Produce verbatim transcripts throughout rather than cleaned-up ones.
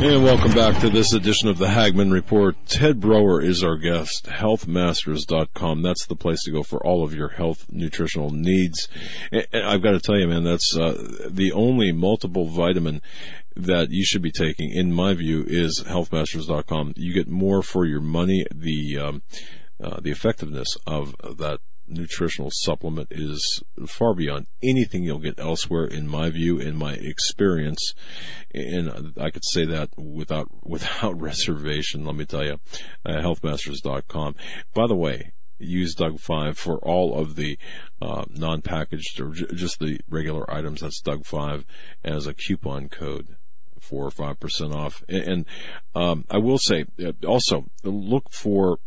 And welcome back to this edition of the Hagmann Report. Ted Broer is our guest, health masters dot com. That's the place to go for all of your health nutritional needs. And I've got to tell you, man, that's uh, the only multiple vitamin that you should be taking, in my view, is health masters dot com. You get more for your money. The um, uh, the effectiveness of that nutritional supplement is far beyond anything you'll get elsewhere, in my view, in my experience, and I could say that without without reservation. Let me tell you, uh, health masters dot com. By the way, use Doug five for all of the uh, non-packaged or j- just the regular items. That's Doug five as a coupon code. Four or five percent off. And, and um, I will say uh, also look for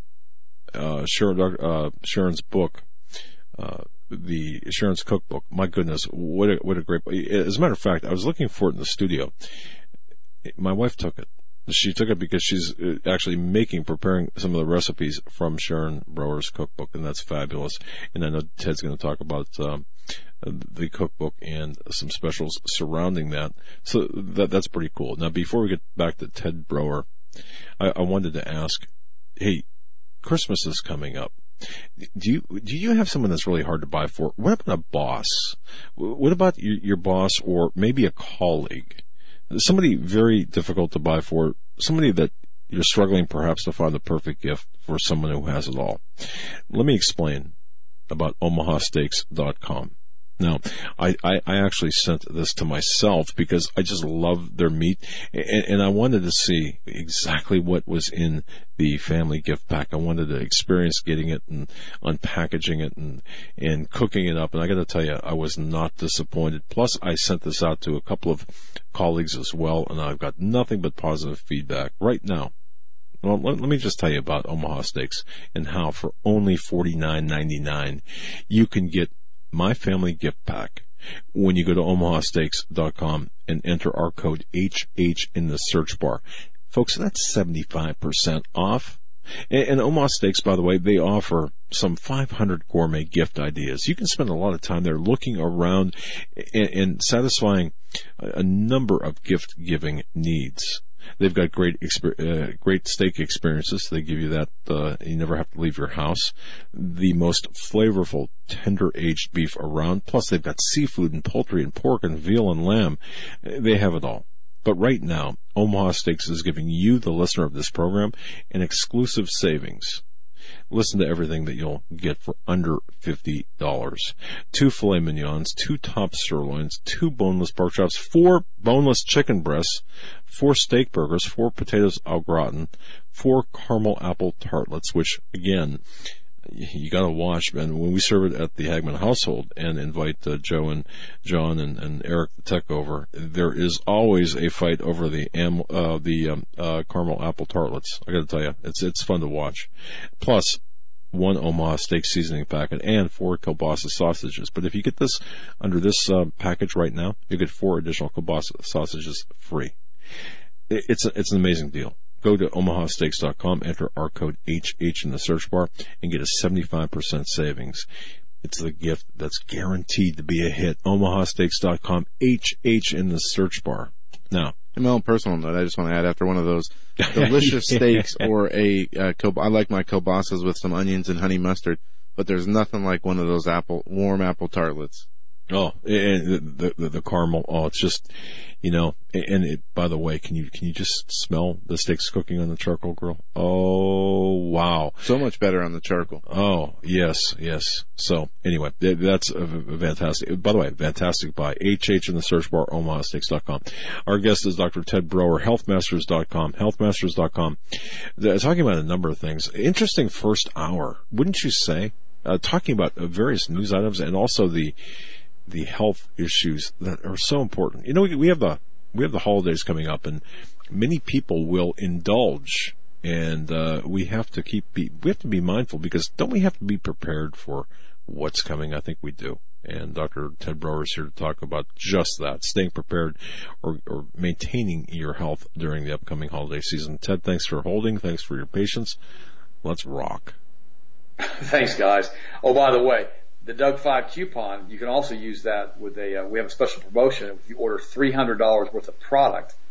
Uh, Sharon, uh, Sharon's book, uh, the Sharon's cookbook. My goodness, what a, what a great book. As a matter of fact, I was looking for it in the studio. My wife took it. She took it because she's actually making, preparing some of the recipes from Sharon Broer's cookbook, and that's fabulous. And I know Ted's going to talk about um, the cookbook and some specials surrounding that. So that that's pretty cool. Now, before we get back to Ted Broer, I, I wanted to ask, hey, Christmas is coming up. Do you do you have someone that's really hard to buy for? What about a boss? What about your, your boss or maybe a colleague? Somebody very difficult to buy for. Somebody that you're struggling perhaps to find the perfect gift for someone who has it all. Let me explain about Omaha Steaks dot com. Now, I, I, I actually sent this to myself because I just love their meat, and, and I wanted to see exactly what was in the family gift pack. I wanted to experience getting it and unpackaging it and, and cooking it up, and I got to tell you, I was not disappointed. Plus, I sent this out to a couple of colleagues as well, and I've got nothing but positive feedback right now. Well, let, let me just tell you about Omaha Steaks and how for only forty-nine ninety-nine you can get my family gift pack when you go to Omaha Steaks dot com and enter our code H H in the search bar. Folks, that's seventy-five percent off. And, and Omaha Steaks, by the way, they offer some five hundred gourmet gift ideas. You can spend a lot of time there looking around and, and satisfying a, a number of gift-giving needs. They've got great exper- uh, great steak experiences. They give you that. Uh, you never have to leave your house. The most flavorful, tender-aged beef around. Plus, they've got seafood and poultry and pork and veal and lamb. They have it all. But right now, Omaha Steaks is giving you, the listener of this program, an exclusive savings. Listen to everything that you'll get for under fifty dollars. Two filet mignons, two top sirloins, two boneless pork chops, four boneless chicken breasts, four steak burgers, four potatoes au gratin, four caramel apple tartlets, which, again, you got to watch, man. When we serve it at the Hagmann household and invite uh, Joe and John and, and Eric the tech over, there is always a fight over the am, uh, the um, uh, caramel apple tartlets. I got to tell you, it's it's fun to watch. Plus, one Omaha steak seasoning packet and four kielbasa sausages. But if you get this under this uh, package right now, you get four additional kielbasa sausages free. It, it's a, it's an amazing deal. Go to Omaha Steaks dot com, enter our code H H in the search bar, and get a seventy-five percent savings. It's the gift that's guaranteed to be a hit. Omaha Steaks dot com, H H in the search bar. Now, in my own personal note, I just want to add, after one of those delicious steaks or a, uh, I like my kielbasas with some onions and honey mustard, but there's nothing like one of those apple, warm apple tartlets. Oh, and the, the the caramel. Oh, it's just, you know. And it, by the way, can you can you just smell the steaks cooking on the charcoal grill? Oh, wow! So much better on the charcoal. Oh, yes, yes. So anyway, that's a, a fantastic. By the way, fantastic buy. H H in the search bar. Omaha Steaks dot com. Our guest is Doctor Ted Broer. Health Masters dot com. Health Masters dot com. Talking about a number of things. Interesting first hour, wouldn't you say? Uh, talking about various news items and also the. the health issues that are so important. You know, we, we have the we have the holidays coming up, and many people will indulge, and uh, we have to keep be, we have to be mindful, because don't we have to be prepared for what's coming? I think we do. And Doctor Ted Broer is here to talk about just that, staying prepared or, or maintaining your health during the upcoming holiday season. Ted, thanks for holding. Thanks for your patience. Let's rock. Thanks, guys. Oh, by the way, the Doug five coupon, you can also use that with a, uh, we have a special promotion. If you order three hundred dollars worth of product,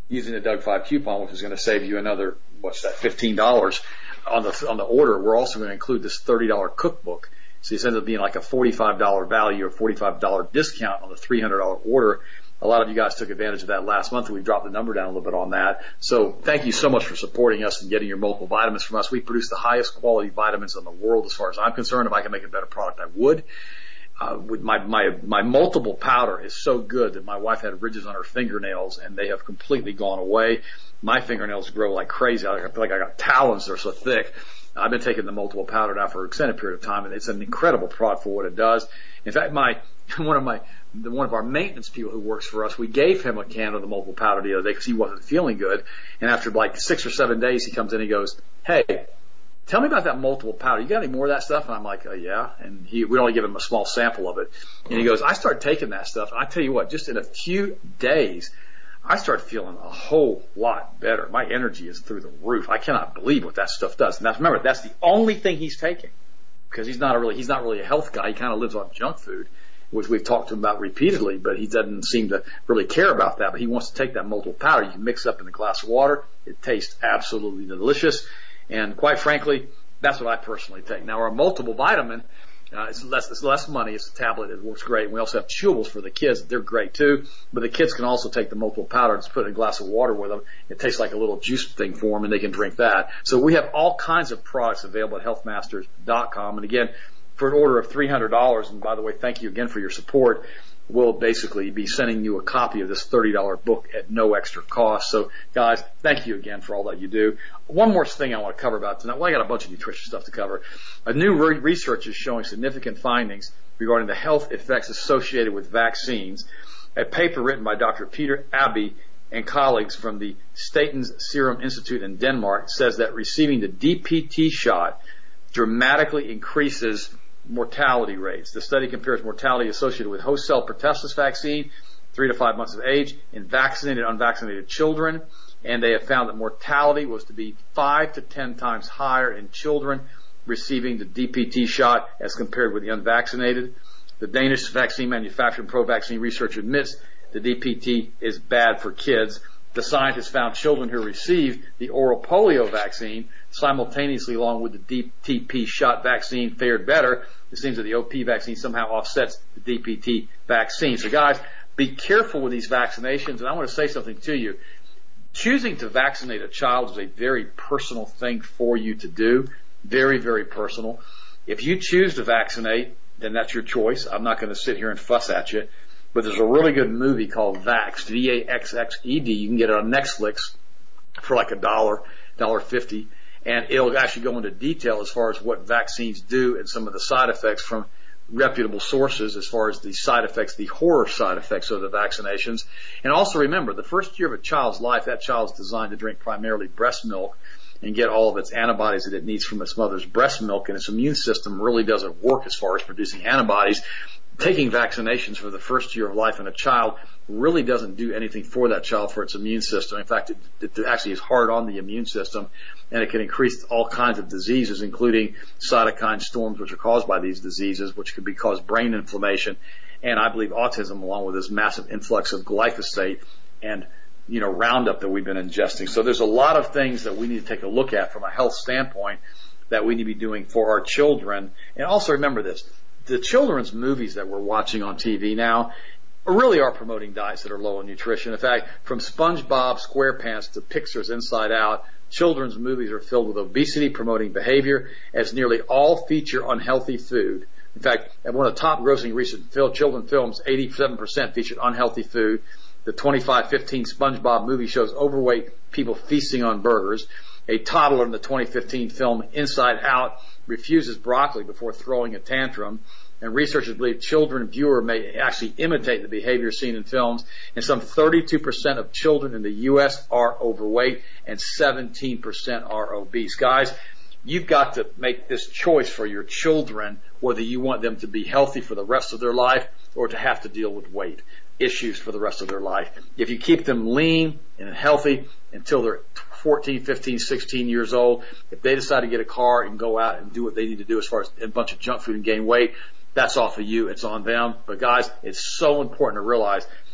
using the Doug five coupon, which is going to save you another, what's that, fifteen dollars on the, on the order. We're also going to include this thirty dollars cookbook. So it ends up being like a forty-five dollars value or forty-five dollars discount on the three hundred dollars order. A lot of you guys took advantage of that last month, and we dropped the number down a little bit on that. So thank you so much for supporting us and getting your multiple vitamins from us. We produce the highest quality vitamins in the world as far as I'm concerned. If I can make a better product, I would. Uh, with my, my, my multiple powder is so good that my wife had ridges on her fingernails, and they have completely gone away. My fingernails grow like crazy. I feel like I got talons. They're so thick. I've been taking the multiple powder now for an extended period of time, and it's an incredible product for what it does. In fact, my, one of my, The, one of our maintenance people who works for us, we gave him a can of the multiple powder the other day because he wasn't feeling good. And after like six or seven days, he comes in and he goes, "Hey, tell me about that multiple powder. You got any more of that stuff?" And I'm like, uh, yeah. And he, we only give him a small sample of it. And he goes, "I started taking that stuff. And I tell you what, just in a few days, I started feeling a whole lot better. My energy is through the roof. I cannot believe what that stuff does." And that's, remember, that's the only thing he's taking, because he's not a really, he's not really a health guy. He kind of lives on junk food, which we've talked to him about repeatedly, but he doesn't seem to really care about that. But he wants to take that multiple powder. You can mix it up in a glass of water. It tastes absolutely delicious. And quite frankly, that's what I personally take. Now, our multiple vitamin, uh, it's less, it's less money. It's a tablet. It works great. And we also have chewables for the kids. They're great too. But the kids can also take the multiple powder and just put it in a glass of water with them. It tastes like a little juice thing for them, and they can drink that. So we have all kinds of products available at health masters dot com. And again, for an order of three hundred dollars, and by the way, thank you again for your support, we'll basically be sending you a copy of this thirty dollars book at no extra cost. So, guys, thank you again for all that you do. One more thing I want to cover about tonight. Well, I got a bunch of nutrition stuff to cover. A new re- research is showing significant findings regarding the health effects associated with vaccines. A paper written by Doctor Peter Abbey and colleagues from the Statens Serum Institute in Denmark says that receiving the D P T shot dramatically increases mortality rates. The study compares mortality associated with host cell pertussis vaccine, three to five months of age, in vaccinated and unvaccinated children, and they have found that mortality was to be five to ten times higher in children receiving the D P T shot as compared with the unvaccinated. The Danish vaccine manufacturer and pro-vaccine researcher admits the D P T is bad for kids. The scientists found children who received the oral polio vaccine simultaneously along with the D P T shot vaccine fared better. It seems that the O P vaccine somehow offsets the D P T vaccine. So guys, be careful with these vaccinations. And I want to say something to you. Choosing to vaccinate a child is a very personal thing for you to do. Very, very personal. If you choose to vaccinate, then that's your choice. I'm not going to sit here and fuss at you. But there's a really good movie called Vaxxed, V A X X E D. You can get it on Netflix for like a dollar, dollar fifty. And it'll actually go into detail as far as what vaccines do and some of the side effects from reputable sources as far as the side effects, the horror side effects of the vaccinations. And also remember, the first year of a child's life, that child's designed to drink primarily breast milk and get all of its antibodies that it needs from its mother's breast milk, and its immune system really doesn't work as far as producing antibodies. Taking vaccinations for the first year of life in a child really doesn't do anything for that child, for its immune system. In fact, it, it actually is hard on the immune system, and it can increase all kinds of diseases, including cytokine storms, which are caused by these diseases, which could be cause brain inflammation, and I believe autism, along with this massive influx of glyphosate and you know Roundup that we've been ingesting. So there's a lot of things that we need to take a look at from a health standpoint that we need to be doing for our children. And also remember this. The children's movies that we're watching on T V now really are promoting diets that are low in nutrition. In fact, from SpongeBob SquarePants to Pixar's Inside Out, children's movies are filled with obesity-promoting behavior, as nearly all feature unhealthy food. In fact, at one of the top grossing recent children's films, eighty-seven percent featured unhealthy food. The twenty-five fifteen SpongeBob movie shows overweight people feasting on burgers. A toddler in the twenty fifteen film Inside Out refuses broccoli before throwing a tantrum, and researchers believe children and viewers may actually imitate the behavior seen in films, and some thirty-two percent of children in the U S are overweight and seventeen percent are obese. Guys, you've got to make this choice for your children, whether you want them to be healthy for the rest of their life or to have to deal with weight issues for the rest of their life. If you keep them lean and healthy until they're fourteen, fifteen, sixteen years old, if they decide to get a car and go out and do what they need to do as far as a bunch of junk food and gain weight, that's off of you. It's on them. But guys, it's so important to realize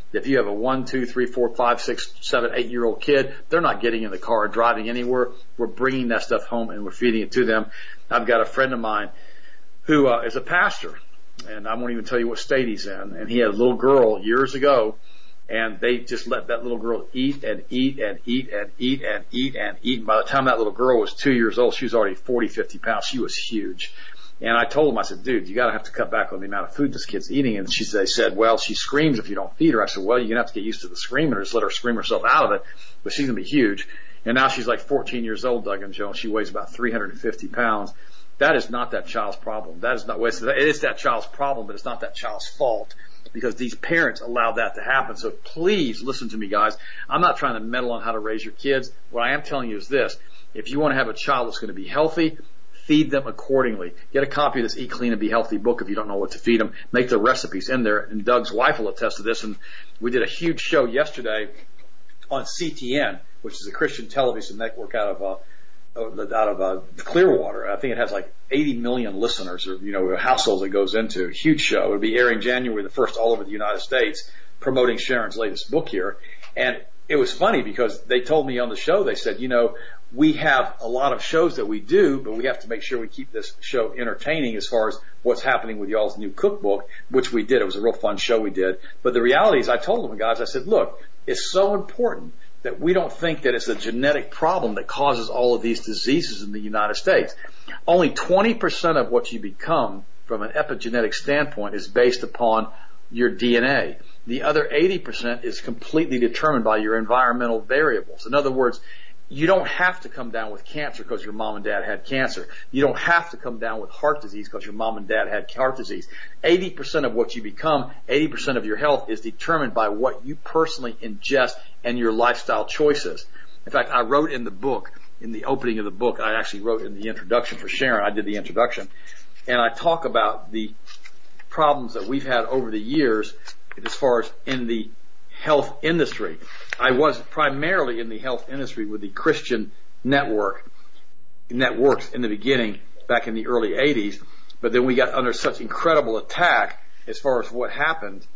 If you have a one, two, three, four, five, six, seven, eight year old kid, they're not getting in the car or driving anywhere. We're bringing that stuff home and we're feeding it to them. I've got a friend of mine who uh, is a pastor, and I won't even tell you what state he's in. And he had a little girl years ago, and they just let that little girl eat and eat and eat and eat and eat and eat. And by the time that little girl was two years old, she was already forty, fifty pounds. She was huge. And I told him, I said, dude, you got to have to cut back on the amount of food this kid's eating. And she they said, well, she screams if you don't feed her. I said, well, you're going to have to get used to the screaming or just let her scream herself out of it. But she's going to be huge. And now she's like fourteen years old, Doug and Joe, and she weighs about three hundred fifty pounds. That is not that child's problem. That is not, it is that child's problem, but it's not that child's fault because these parents allow that to happen. So please listen to me, guys. I'm not trying to meddle on how to raise your kids. What I am telling you is this. If you want to have a child that's going to be healthy, feed them accordingly. Get a copy of this Eat Clean and Be Healthy book if you don't know what to feed them. Make the recipes in there. And Doug's wife will attest to this. And we did a huge show yesterday on C T N, which is a Christian television network out of uh, out of uh, Clearwater. I think it has like eighty million listeners, or you know, households it goes into. Huge show. It'll be airing January the first all over the United States, promoting Sharon's latest book here. And it was funny because they told me on the show, they said, you know, we have a lot of shows that we do, but we have to make sure we keep this show entertaining as far as what's happening with y'all's new cookbook, which we did. It was a real fun show we did. But the reality is, I told them, guys, I said, look, it's so important that we don't think that it's a genetic problem that causes all of these diseases in the United States. Only twenty percent of what you become from an epigenetic standpoint is based upon your D N A. The other eighty percent is completely determined by your environmental variables. In other words, you don't have to come down with cancer because your mom and dad had cancer. You don't have to come down with heart disease because your mom and dad had heart disease. eighty percent of what you become, eighty percent of your health is determined by what you personally ingest and your lifestyle choices. In fact, I wrote in the book, in the opening of the book, I actually wrote in the introduction for Sharon, I did the introduction, and I talk about the problems that we've had over the years as far as in the health industry. I was primarily in the health industry with the Christian network, networks in the beginning, back in the early eighties, but then we got under such incredible attack as far as what happened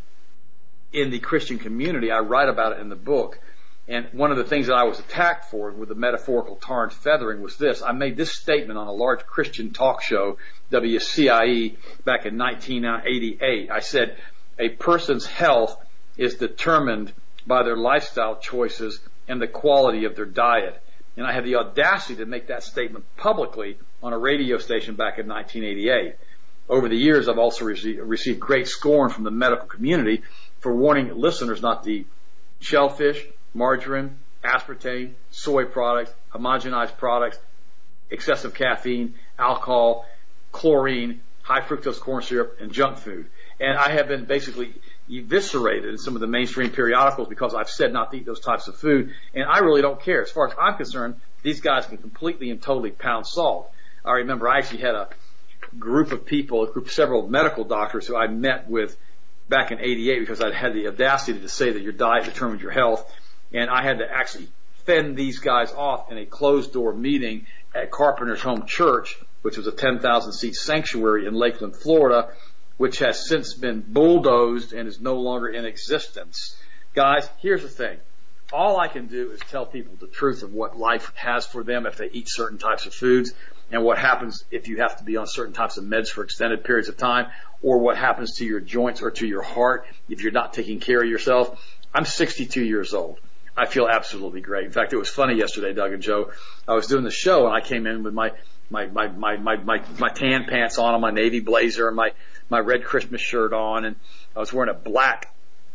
in the Christian community. I write about it in the book. And one of the things that I was attacked for with the metaphorical tar and feathering was this. I made this statement on a large Christian talk show, W C I E, back in nineteen eighty-eight. I said, a person's health is determined by their lifestyle choices and the quality of their diet. And I had the audacity to make that statement publicly on a radio station back in nineteen eighty-eight. Over the years, I've also received, received great scorn from the medical community for warning listeners not to eat shellfish, margarine, aspartame, soy products, homogenized products, excessive caffeine, alcohol, chlorine, high fructose corn syrup, and junk food. And I have been basically eviscerated in some of the mainstream periodicals because I've said not to eat those types of food, and I really don't care. As far as I'm concerned, these guys can completely and totally pound salt. I remember I actually had a group of people, a group, several medical doctors who I met with back in eighty-eight because I'd had the audacity to say that your diet determines your health, and I had to actually fend these guys off in a closed-door meeting at Carpenter's Home Church, which was a ten thousand seat sanctuary in Lakeland, Florida, which has since been bulldozed and is no longer in existence. Guys, here's the thing. All I can do is tell people the truth of what life has for them if they eat certain types of foods, and what happens if you have to be on certain types of meds for extended periods of time, or what happens to your joints or to your heart if you're not taking care of yourself. I'm sixty-two years old. I feel absolutely great. In fact, it was funny yesterday, Doug and Joe. I was doing the show, and I came in with my my my my my my, my tan pants on, and my navy blazer, and my my red Christmas shirt on, and I was wearing a black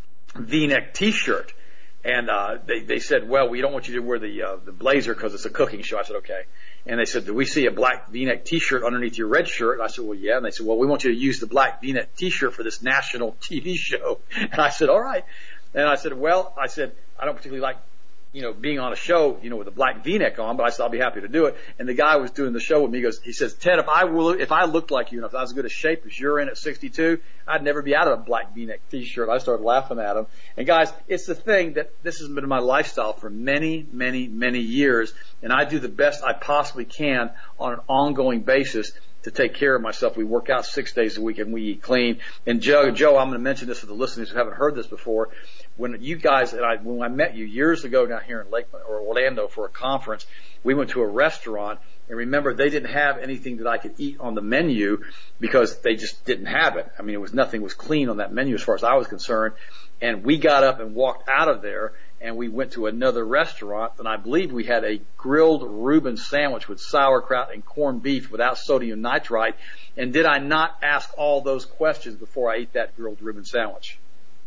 V-neck T-shirt. And uh, they they said, well, we don't want you to wear the uh, the blazer because it's a cooking show. I said, okay. And they said, do we see a black V-neck T-shirt underneath your red shirt? And I said, well, yeah. And they said, well, we want you to use the black V-neck T-shirt for this national T V show. And I said, all right. And I said, well, I said, I don't particularly like, you know, being on a show, you know, with a black V-neck on, but I said, I'll be happy to do it. And the guy was doing the show with me. He goes, he says, Ted, if I will, if I looked like you and if I was as good a shape as you're in at sixty-two, I'd never be out of a black V-neck T-shirt. I started laughing at him. And guys, it's the thing that this has been my lifestyle for many, many, many years. And I do the best I possibly can on an ongoing basis to take care of myself. We work out six days a week and we eat clean. And Joe, Joe, I'm going to mention this to the listeners who haven't heard this before. When you guys and I, when I met you years ago down here in Lakeland or Orlando for a conference, we went to a restaurant. And remember, they didn't have anything that I could eat on the menu because they just didn't have it. I mean, it was nothing was clean on that menu as far as I was concerned. And we got up and walked out of there, and we went to another restaurant, and I believe we had a grilled Reuben sandwich with sauerkraut and corned beef without sodium nitrite. And did I not ask all those questions before I ate that grilled Reuben sandwich?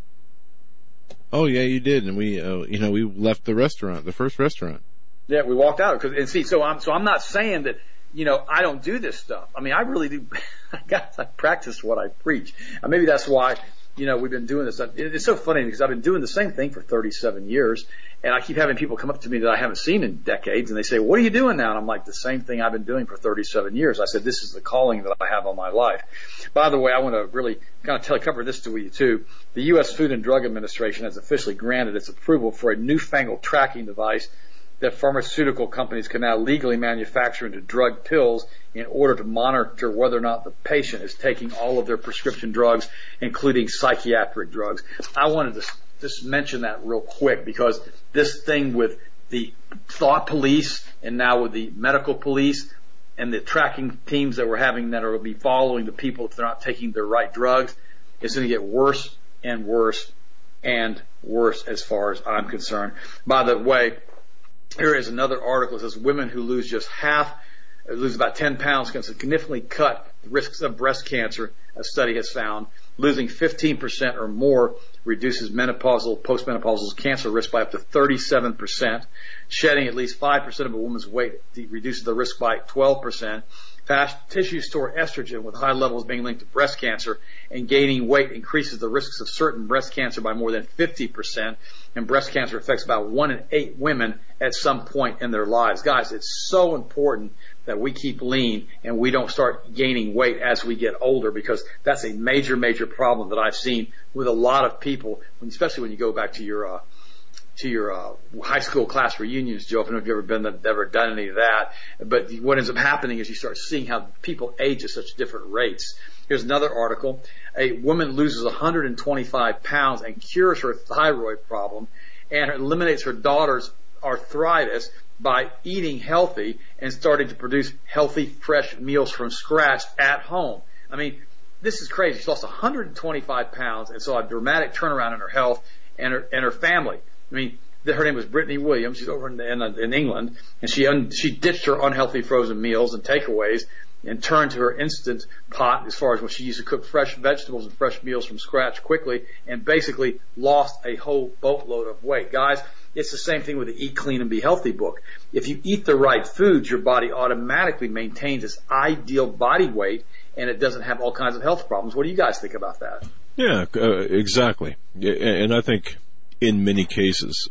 Oh yeah, you did. And we, uh, you know, we left the restaurant, the first restaurant. Yeah, we walked out. Cause, and see, so I'm, so I'm not saying that, you know, I don't do this stuff. I mean, I really do. I got, I practice what I preach. And maybe that's why, you know, we've been doing this. It's so funny because I've been doing the same thing for thirty-seven years. And I keep having people come up to me that I haven't seen in decades. And they say, what are you doing now? And I'm like, the same thing I've been doing for thirty-seven years. I said, this is the calling that I have on my life. By the way, I want to really kind of tell, cover this to you too. The U S Food and Drug Administration has officially granted its approval for a newfangled tracking device that pharmaceutical companies can now legally manufacture into drug pills in order to monitor whether or not the patient is taking all of their prescription drugs, including psychiatric drugs. I wanted to just mention that real quick because this thing with the thought police and now with the medical police and the tracking teams that we're having that will be following the people if they're not taking their right drugs, it's going to get worse and worse and worse as far as I'm concerned. By the way, here is another article that says women who lose just half, lose about ten pounds can significantly cut the risks of breast cancer, a study has found. Losing fifteen percent or more reduces menopausal, postmenopausal cancer risk by up to thirty-seven percent. Shedding at least five percent of a woman's weight reduces the risk by twelve percent. Fast tissue store estrogen with high levels being linked to breast cancer, and gaining weight increases the risks of certain breast cancer by more than fifty percent. And breast cancer affects about one in eight women at some point in their lives. Guys, it's so important that we keep lean and we don't start gaining weight as we get older, because that's a major, major problem that I've seen with a lot of people, especially when you go back to your uh, to your uh, high school class reunions, Joe. I don't know if you've ever been ever done any of that, but what ends up happening is you start seeing how people age at such different rates. Here's another article. A woman loses one hundred twenty-five pounds and cures her thyroid problem and eliminates her daughter's arthritis by eating healthy and starting to produce healthy, fresh meals from scratch at home. I mean, this is crazy. She lost one hundred twenty-five pounds and saw a dramatic turnaround in her health and her, and her family. I mean, her name was Brittany Williams. She's over in, in, in England, and she un, she ditched her unhealthy frozen meals and takeaways and turned to her instant pot as far as when she used to cook fresh vegetables and fresh meals from scratch quickly, and basically lost a whole boatload of weight. Guys, it's the same thing with the Eat Clean and Be Healthy book. If you eat the right foods, your body automatically maintains its ideal body weight, and it doesn't have all kinds of health problems. What do you guys think about that? Yeah, uh, exactly. And I think in many cases,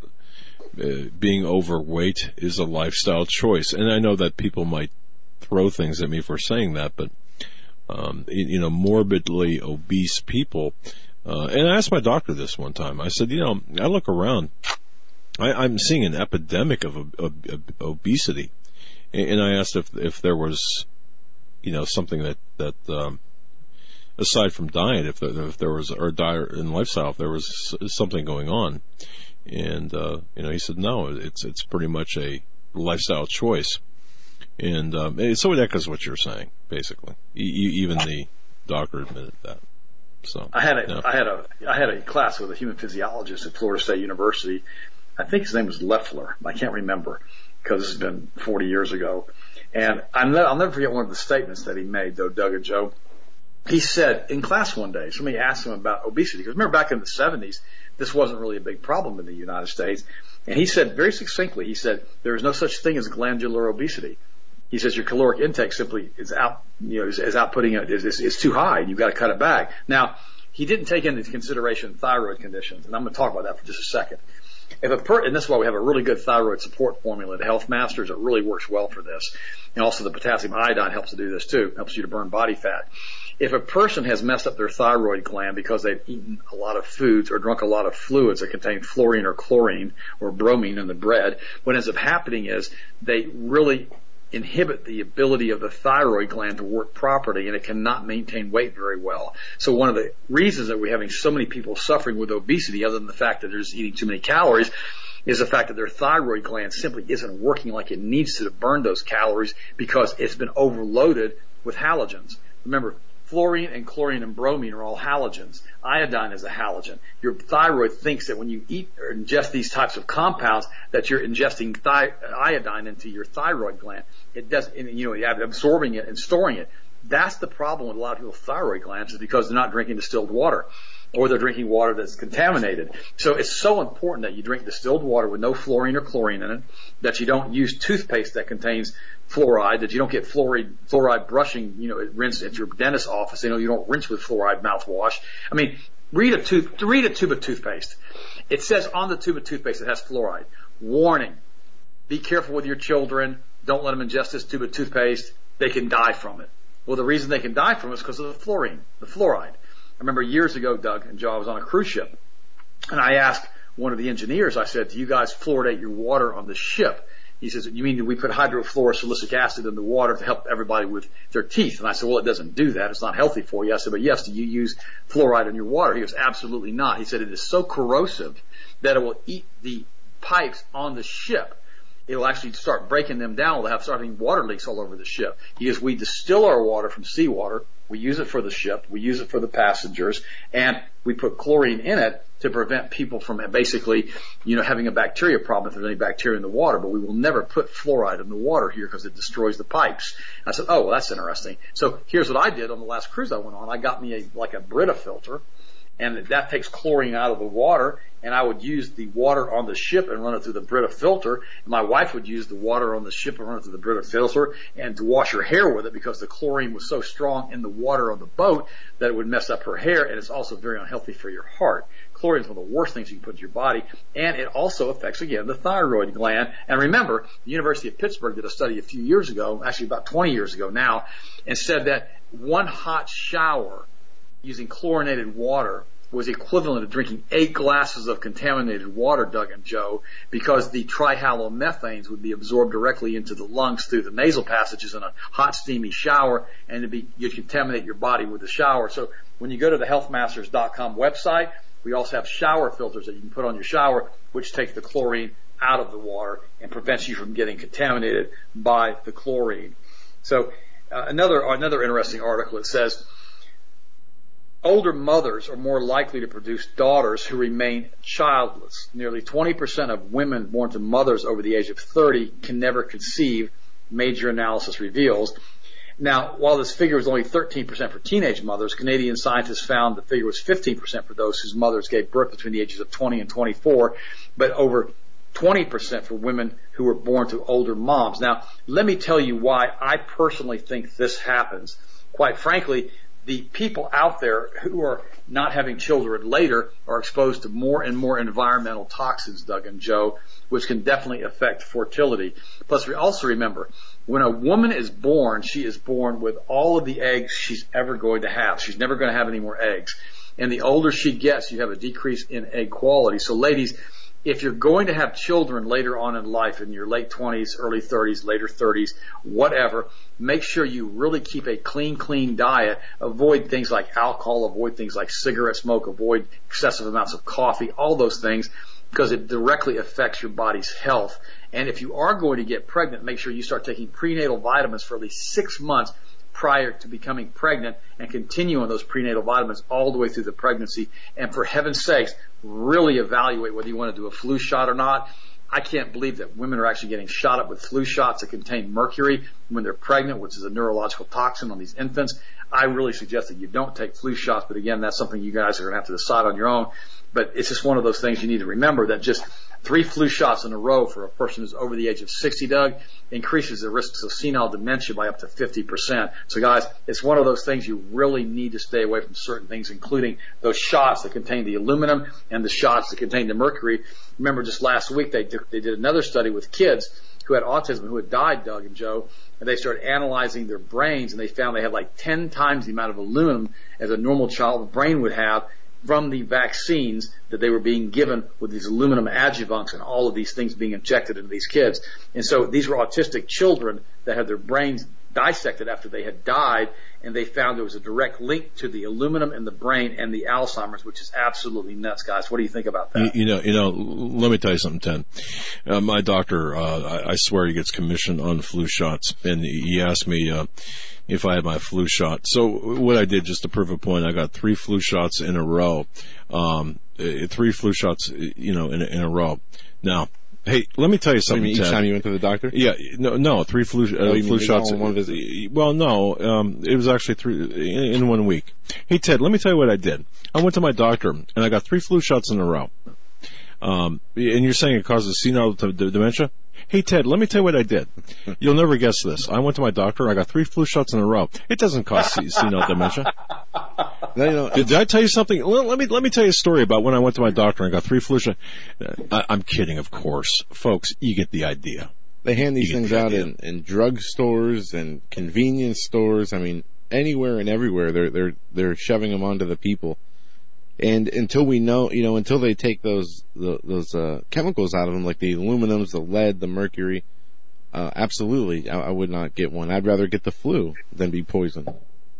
uh, being overweight is a lifestyle choice. And I know that people might throw things at me for saying that, but, um, you know, morbidly obese people, uh, and I asked my doctor this one time. I said, you know, I look around, I, I'm seeing an epidemic of, of, of obesity. And I asked if, if there was, you know, something that, that, um, aside from diet, if there, if there was, or diet and lifestyle, if there was something going on. And, uh, you know, he said, no, it's, it's pretty much a lifestyle choice. And, um, and so it echoes what you're saying, basically. E- even the doctor admitted that. So I had a, yeah. I had a, I had a class with a human physiologist at Florida State University. I think his name was Leffler. I can't remember because this has been forty years ago. And I'm ne- I'll never forget one of the statements that he made, though, Doug and Joe. He said in class one day, somebody asked him about obesity. Because remember back in the seventies, this wasn't really a big problem in the United States. And he said very succinctly, he said, there is no such thing as glandular obesity. He says your caloric intake simply is out, you know, is, is outputting it is, is, is too high and you've got to cut it back. Now, he didn't take into consideration thyroid conditions, and I'm going to talk about that for just a second. If a per, and this is why we have a really good thyroid support formula at Health Masters. It really works well for this. And also the potassium iodine helps to do this too, helps you to burn body fat. If a person has messed up their thyroid gland because they've eaten a lot of foods or drunk a lot of fluids that contain fluorine or chlorine or bromine in the bread, what ends up happening is they really inhibit the ability of the thyroid gland to work properly, and it cannot maintain weight very well. So one of the reasons that we're having so many people suffering with obesity, other than the fact that they're just eating too many calories, is the fact that their thyroid gland simply isn't working like it needs to to burn those calories because it's been overloaded with halogens. Remember, fluorine and chlorine and bromine are all halogens. Iodine is a halogen. Your thyroid thinks that when you eat or ingest these types of compounds that you're ingesting thi- iodine into your thyroid gland. It does, you know, you're absorbing it and storing it. That's the problem with a lot of people's thyroid glands, is because they're not drinking distilled water, or they're drinking water that's contaminated. So it's so important that you drink distilled water with no fluorine or chlorine in it, that you don't use toothpaste that contains fluoride, that you don't get fluoride, fluoride brushing, you know, rinse at your dentist's office. You know, you don't rinse with fluoride mouthwash. I mean, read a tooth, read a tube of toothpaste. It says on the tube of toothpaste it has fluoride. Warning: be careful with your children. Don't let them ingest this tube of toothpaste. They can die from it. Well, the reason they can die from it is because of the fluorine, the fluoride. I remember years ago, Doug and Joe, I was on a cruise ship, and I asked one of the engineers, I said, do you guys fluoridate your water on the ship? He says, you mean we put hydrofluorosilicic acid in the water to help everybody with their teeth? And I said, well, it doesn't do that. It's not healthy for you. I said, but yes, do you use fluoride in your water? He goes, absolutely not. He said, it is so corrosive that it will eat the pipes on the ship. It'll actually start breaking them down. We'll have starting water leaks all over the ship. He goes, we distill our water from seawater. We use it for the ship. We use it for the passengers. And we put chlorine in it to prevent people from basically, you know, having a bacteria problem if there's any bacteria in the water. But we will never put fluoride in the water here because it destroys the pipes. I said, oh, well, that's interesting. So here's what I did on the last cruise I went on. I got me a, like a Brita filter, and that takes chlorine out of the water, and I would use the water on the ship and run it through the Brita filter. And my wife would use the water on the ship and run it through the Brita filter, and to wash her hair with it because the chlorine was so strong in the water on the boat that it would mess up her hair, and it's also very unhealthy for your heart. Chlorine is one of the worst things you can put in your body, and it also affects, again, the thyroid gland. And remember, the University of Pittsburgh did a study a few years ago, actually about twenty years ago now, and said that one hot shower using chlorinated water was equivalent to drinking eight glasses of contaminated water, Doug and Joe, because the trihalomethanes would be absorbed directly into the lungs through the nasal passages in a hot, steamy shower, and it'd be, you'd contaminate your body with the shower. So when you go to the health masters dot com website, we also have shower filters that you can put on your shower, which take the chlorine out of the water and prevents you from getting contaminated by the chlorine. So uh, another another interesting article, it says, older mothers are more likely to produce daughters who remain childless. Nearly twenty percent of women born to mothers over the age of thirty can never conceive, major analysis reveals. Now, while this figure was only thirteen percent for teenage mothers, Canadian scientists found the figure was fifteen percent for those whose mothers gave birth between the ages of twenty and twenty-four, but over twenty percent for women who were born to older moms. Now, let me tell you why I personally think this happens. Quite frankly, the people out there who are not having children later are exposed to more and more environmental toxins, Doug and Joe, which can definitely affect fertility. Plus, we also remember, when a woman is born, she is born with all of the eggs she's ever going to have. She's never going to have any more eggs. And the older she gets, you have a decrease in egg quality. So ladies, if you're going to have children later on in life, in your late twenties, early thirties, later thirties, whatever, make sure you really keep a clean, clean diet. Avoid things like alcohol, avoid things like cigarette smoke, avoid excessive amounts of coffee, all those things, because it directly affects your body's health. And if you are going to get pregnant, make sure you start taking prenatal vitamins for at least six months prior to becoming pregnant, and continue on those prenatal vitamins all the way through the pregnancy. And for heaven's sakes, really evaluate whether you want to do a flu shot or not. I can't believe that women are actually getting shot up with flu shots that contain mercury when they're pregnant, which is a neurological toxin on these infants. I really suggest that you don't take flu shots, but again, that's something you guys are going to have to decide on your own. But it's just one of those things you need to remember, that just three flu shots in a row for a person who's over the age of sixty, Doug, increases the risks of senile dementia by up to fifty percent. So guys, it's one of those things you really need to stay away from certain things, including those shots that contain the aluminum and the shots that contain the mercury. Remember, just last week they did, they did another study with kids who had autism, who had died, Doug and Joe, and they started analyzing their brains, and they found they had like ten times the amount of aluminum as a normal child's brain would have. from the vaccines that they were being given with these aluminum adjuvants and all of these things being injected into these kids. And so these were autistic children that had their brains dissected after they had died, and they found there was a direct link to the aluminum in the brain and the Alzheimer's, which is absolutely nuts, guys. What do you think about that? You, you know, you know. Let me tell you something, Ted. Uh, my doctor, uh, I, I swear, he gets commission on flu shots, and he asked me uh, if I had my flu shot. So what I did, just to prove a point, I got three flu shots in a row. Um, three flu shots, you know, in, in a row. Now. Hey, let me tell you something, you mean each Ted. time you went to the doctor? Yeah, no, no, three flu, uh, oh, flu shots. In one visit? Well, no, um, it was actually three, in, in one week. Hey, Ted, let me tell you what I did. I went to my doctor, and I got three flu shots in a row. Um, and you're saying it causes senile d- d- dementia? Hey, Ted, let me tell you what I did. You'll never guess this. I went to my doctor, I got three flu shots in a row. It doesn't cause senile dementia. No, you know, did, did I tell you something? Let, let me let me tell you a story about when I went to my doctor and got three flu shots. I, I'm kidding, of course. Folks, you get the idea. They hand these you things the out idea. in, in drug stores and convenience stores. I mean, anywhere and everywhere, they're they're they're shoving them onto the people. And until we know, you know, until they take those the, those uh, chemicals out of them, like the aluminums, the lead, the mercury, uh, absolutely, I, I would not get one. I'd rather get the flu than be poisoned.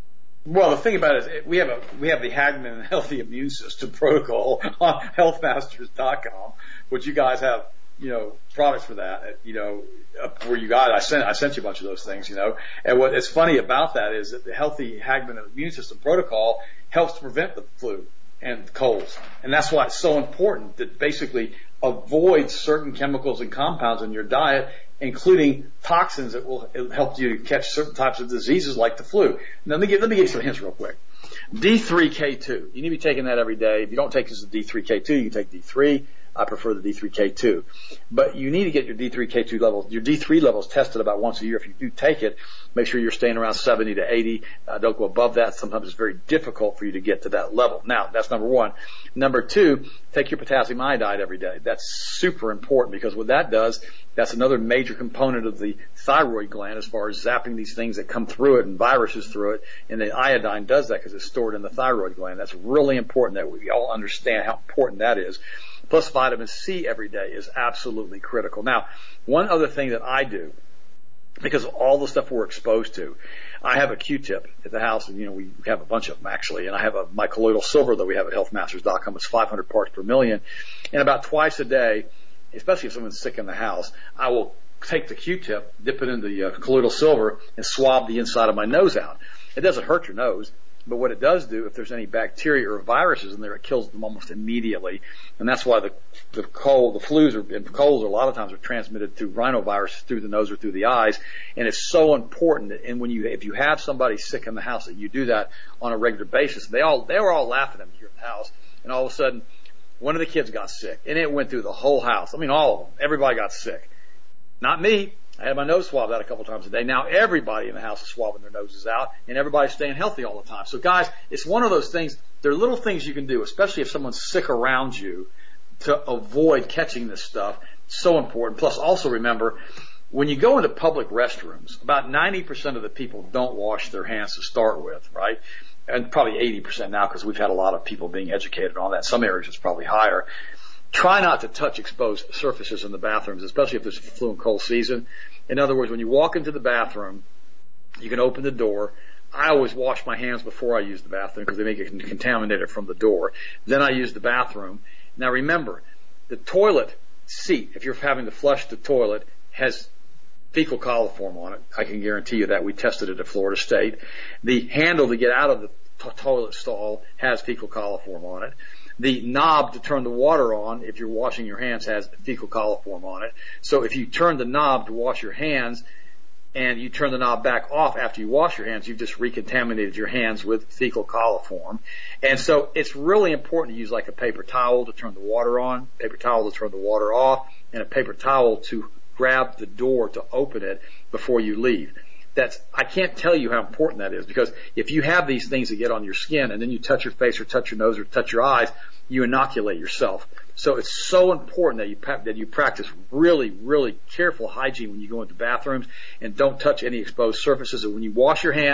Well, the thing about it is we have a we have the Hagman Healthy Immune System protocol on health masters dot com, which you guys have, you know, products for that. You know, where you got it, I sent I sent you a bunch of those things, you know. And what is funny about that is that the Healthy Hagman Immune System protocol helps to prevent the flu and colds, and that's why it's so important to basically avoid certain chemicals and compounds in your diet, including toxins that will help you catch certain types of diseases like the flu. Now, let me give, let me give you some hints real quick. D three K two. You need to be taking that every day. If you don't take this as D three K two, you can take D three. I prefer the D three K two. But you need to get your D three K two levels, your D three levels tested about once a year. If you do take it, make sure you're staying around seventy to eighty. Uh, don't go above that. Sometimes it's very difficult for you to get to that level. Now, that's number one. Number two, take your potassium iodide every day. That's super important because what that does, that's another major component of the thyroid gland as far as zapping these things that come through it and viruses through it. And the iodine does that because it's stored in the thyroid gland. That's really important that we all understand how important that is. Plus vitamin C every day is absolutely critical. Now, one other thing that I do, because of all the stuff we're exposed to, I have a Q-tip at the house, and you know we have a bunch of them actually, and I have a my colloidal silver that we have at health masters dot com. It's five hundred parts per million, and about twice a day, especially if someone's sick in the house, I will take the Q-tip, dip it in the uh, colloidal silver, and swab the inside of my nose out. It doesn't hurt your nose, but what it does do, if there's any bacteria or viruses in there, it kills them almost immediately. And that's why the the cold, the flus are, and colds a lot of times are transmitted through rhinovirus through the nose or through the eyes. And it's so important. And when you, if you have somebody sick in the house, that you do that on a regular basis. They all, they were all laughing at me here in the house. And all of a sudden, one of the kids got sick, and it went through the whole house. I mean, all of them. Everybody got sick. Not me. I had my nose swabbed out a couple times a day. Now everybody in the house is swabbing their noses out, and everybody's staying healthy all the time. So guys, it's one of those things. There are little things you can do, especially if someone's sick around you, to avoid catching this stuff. It's so important. Plus, also remember, when you go into public restrooms, about ninety percent of the people don't wash their hands to start with, right? And probably eighty percent now, because we've had a lot of people being educated on that. Some areas it's probably higher. Try not to touch exposed surfaces in the bathrooms, especially if there's a flu and cold season. In other words, when you walk into the bathroom, you can open the door. I always wash my hands before I use the bathroom because they make it contaminated from the door. Then I use the bathroom. Now remember, the toilet seat, if you're having to flush the toilet, has fecal coliform on it. I can guarantee you that. We tested it at Florida State. The handle to get out of the t- toilet stall has fecal coliform on it. The knob to turn the water on, if you're washing your hands, has fecal coliform on it. So if you turn the knob to wash your hands and you turn the knob back off after you wash your hands, you've just recontaminated your hands with fecal coliform. And so it's really important to use like a paper towel to turn the water on, paper towel to turn the water off, and a paper towel to grab the door to open it before you leave. That's, I can't tell you how important that is, because if you have these things that get on your skin and then you touch your face or touch your nose or touch your eyes, you inoculate yourself. So it's so important that you that you practice really, really careful hygiene when you go into bathrooms, and don't touch any exposed surfaces. And when you wash your hands,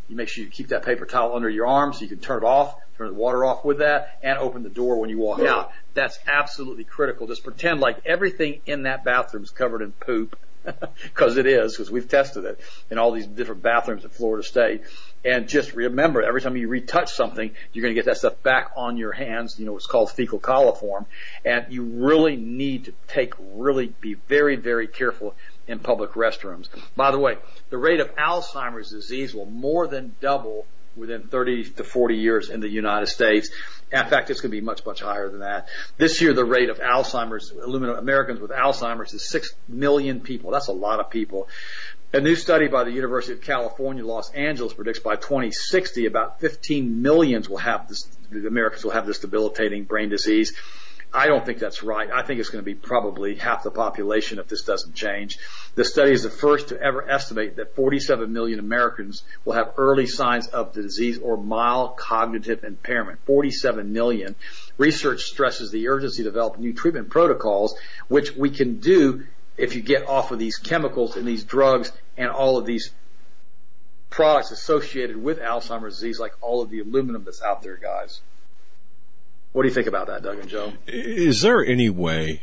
You make sure you keep that paper towel under your arm so you can turn it off, turn the water off with that, and open the door when you walk out. That's absolutely critical. Just pretend like everything in that bathroom is covered in poop, because it is, because we've tested it in all these different bathrooms at Florida State. And just remember, every time you retouch something, you're going to get that stuff back on your hands. You know, it's called fecal coliform. And you really need to take, really be very, very careful in public restrooms. By the way, the rate of Alzheimer's disease will more than double within thirty to forty years in the United States. In fact, it's going to be much, much higher than that. This year, the rate of Alzheimer's, Americans with Alzheimer's is six million people. That's a lot of people. A new study by the University of California, Los Angeles, predicts by twenty sixty about fifteen millions will have this, the Americans will have this debilitating brain disease. I don't think that's right. I think it's going to be probably half the population if this doesn't change. The study is the first to ever estimate that forty-seven million Americans will have early signs of the disease or mild cognitive impairment. forty-seven million. Research stresses the urgency to develop new treatment protocols, which we can do if you get off of these chemicals and these drugs and all of these products associated with Alzheimer's disease, like all of the aluminum that's out there, guys. What do you think about that, Doug and Joe? Is there any way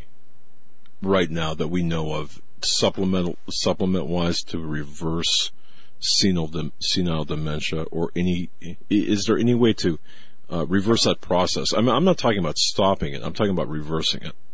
right now that we know of, supplemental, supplement-wise, to reverse senile, senile dementia, or any, is there any way to uh, reverse that process? I mean, I'm not talking about stopping it. I'm talking about reversing it.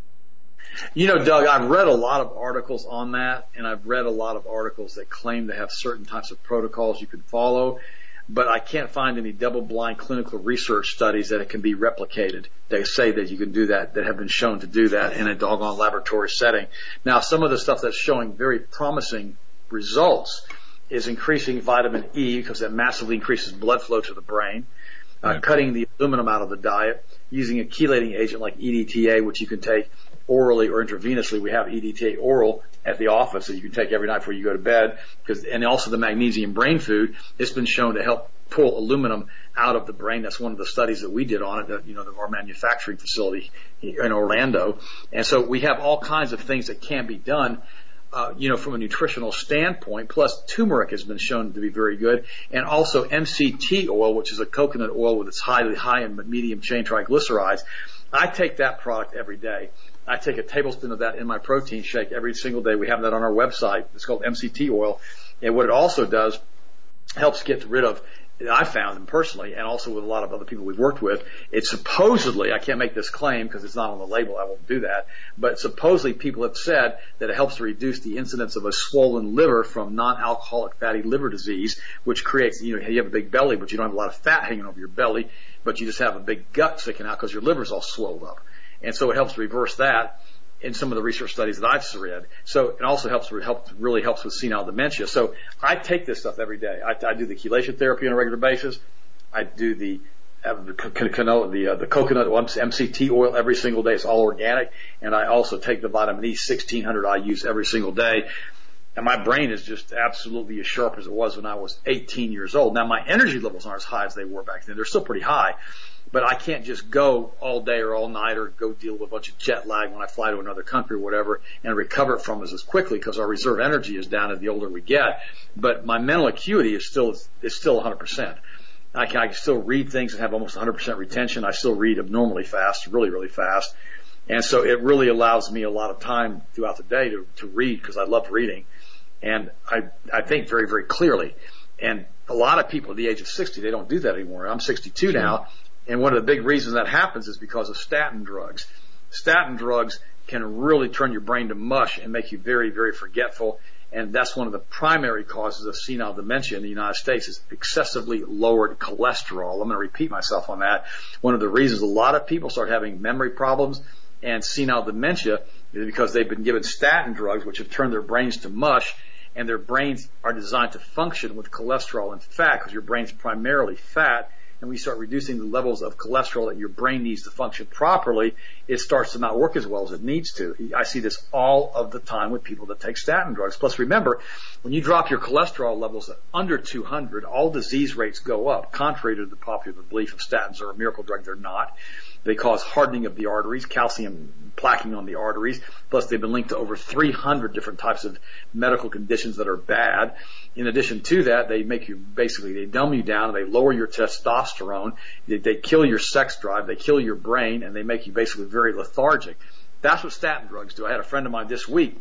You know, Doug, I've read a lot of articles on that, and I've read a lot of articles that claim to have certain types of protocols you can follow, but I can't find any double-blind clinical research studies that it can be replicated. They say that you can do that, that have been shown to do that in a doggone laboratory setting. Now, some of the stuff that's showing very promising results is increasing vitamin E, because that massively increases blood flow to the brain, uh, right. Cutting the aluminum out of the diet, using a chelating agent like E D T A, which you can take orally or intravenously. We have E D T A oral at the office that you can take every night before you go to bed, because, and also the magnesium brain food. It's been shown to help pull aluminum out of the brain. That's one of the studies that we did on it, that, you know, our manufacturing facility in Orlando. And so we have all kinds of things that can be done, uh, you know, from a nutritional standpoint. Plus, turmeric has been shown to be very good, and also M C T oil, which is a coconut oil with its highly high and medium chain triglycerides. I take that product every day. I take a tablespoon of that in my protein shake every single day. We have that on our website. It's called M C T oil. And what it also does, helps get rid of, I found them personally, and also with a lot of other people we've worked with, it's supposedly, I can't make this claim because it's not on the label, I won't do that, but supposedly people have said that it helps to reduce the incidence of a swollen liver from non-alcoholic fatty liver disease, which creates, you know, you have a big belly, but you don't have a lot of fat hanging over your belly, but you just have a big gut sticking out because your liver's all swelled up. And so it helps reverse that in some of the research studies that I've read. So it also helps, help, really helps with senile dementia. So I take this stuff every day. I, I do the chelation therapy on a regular basis. I do the uh, the, the, uh, the coconut M C T oil every single day. It's all organic. And I also take the vitamin E sixteen hundred I use every single day. And my brain is just absolutely as sharp as it was when I was eighteen years old. Now, my energy levels aren't as high as they were back then. They're still pretty high. But I can't just go all day or all night or go deal with a bunch of jet lag when I fly to another country or whatever and recover from it as quickly, because our reserve energy is down as the older we get. But my mental acuity is still is still one hundred percent. I can, I can still read things and have almost one hundred percent retention. I still read abnormally fast, really, really fast. And so it really allows me a lot of time throughout the day to, to read, because I love reading. And I, I think very, very clearly. And a lot of people at the age of sixty, they don't do that anymore. I'm sixty-two now. And one of the big reasons that happens is because of statin drugs. Statin drugs can really turn your brain to mush and make you very, very forgetful. And that's one of the primary causes of senile dementia in the United States, is excessively lowered cholesterol. I'm going to repeat myself on that. One of the reasons a lot of people start having memory problems and senile dementia is because they've been given statin drugs, which have turned their brains to mush, and their brains are designed to function with cholesterol and fat, because your brain's primarily fat. And when you start reducing the levels of cholesterol that your brain needs to function properly, it starts to not work as well as it needs to. I see this all of the time with people that take statin drugs. Plus, remember, when you drop your cholesterol levels under two hundred, all disease rates go up, contrary to the popular belief of statins are a miracle drug. They're not. They cause hardening of the arteries, calcium plaquing on the arteries. Plus, they've been linked to over three hundred different types of medical conditions that are bad. In addition to that, they make you basically, they dumb you down, and they lower your testosterone, they, they kill your sex drive, they kill your brain, and they make you basically very lethargic. That's what statin drugs do. I had a friend of mine this week.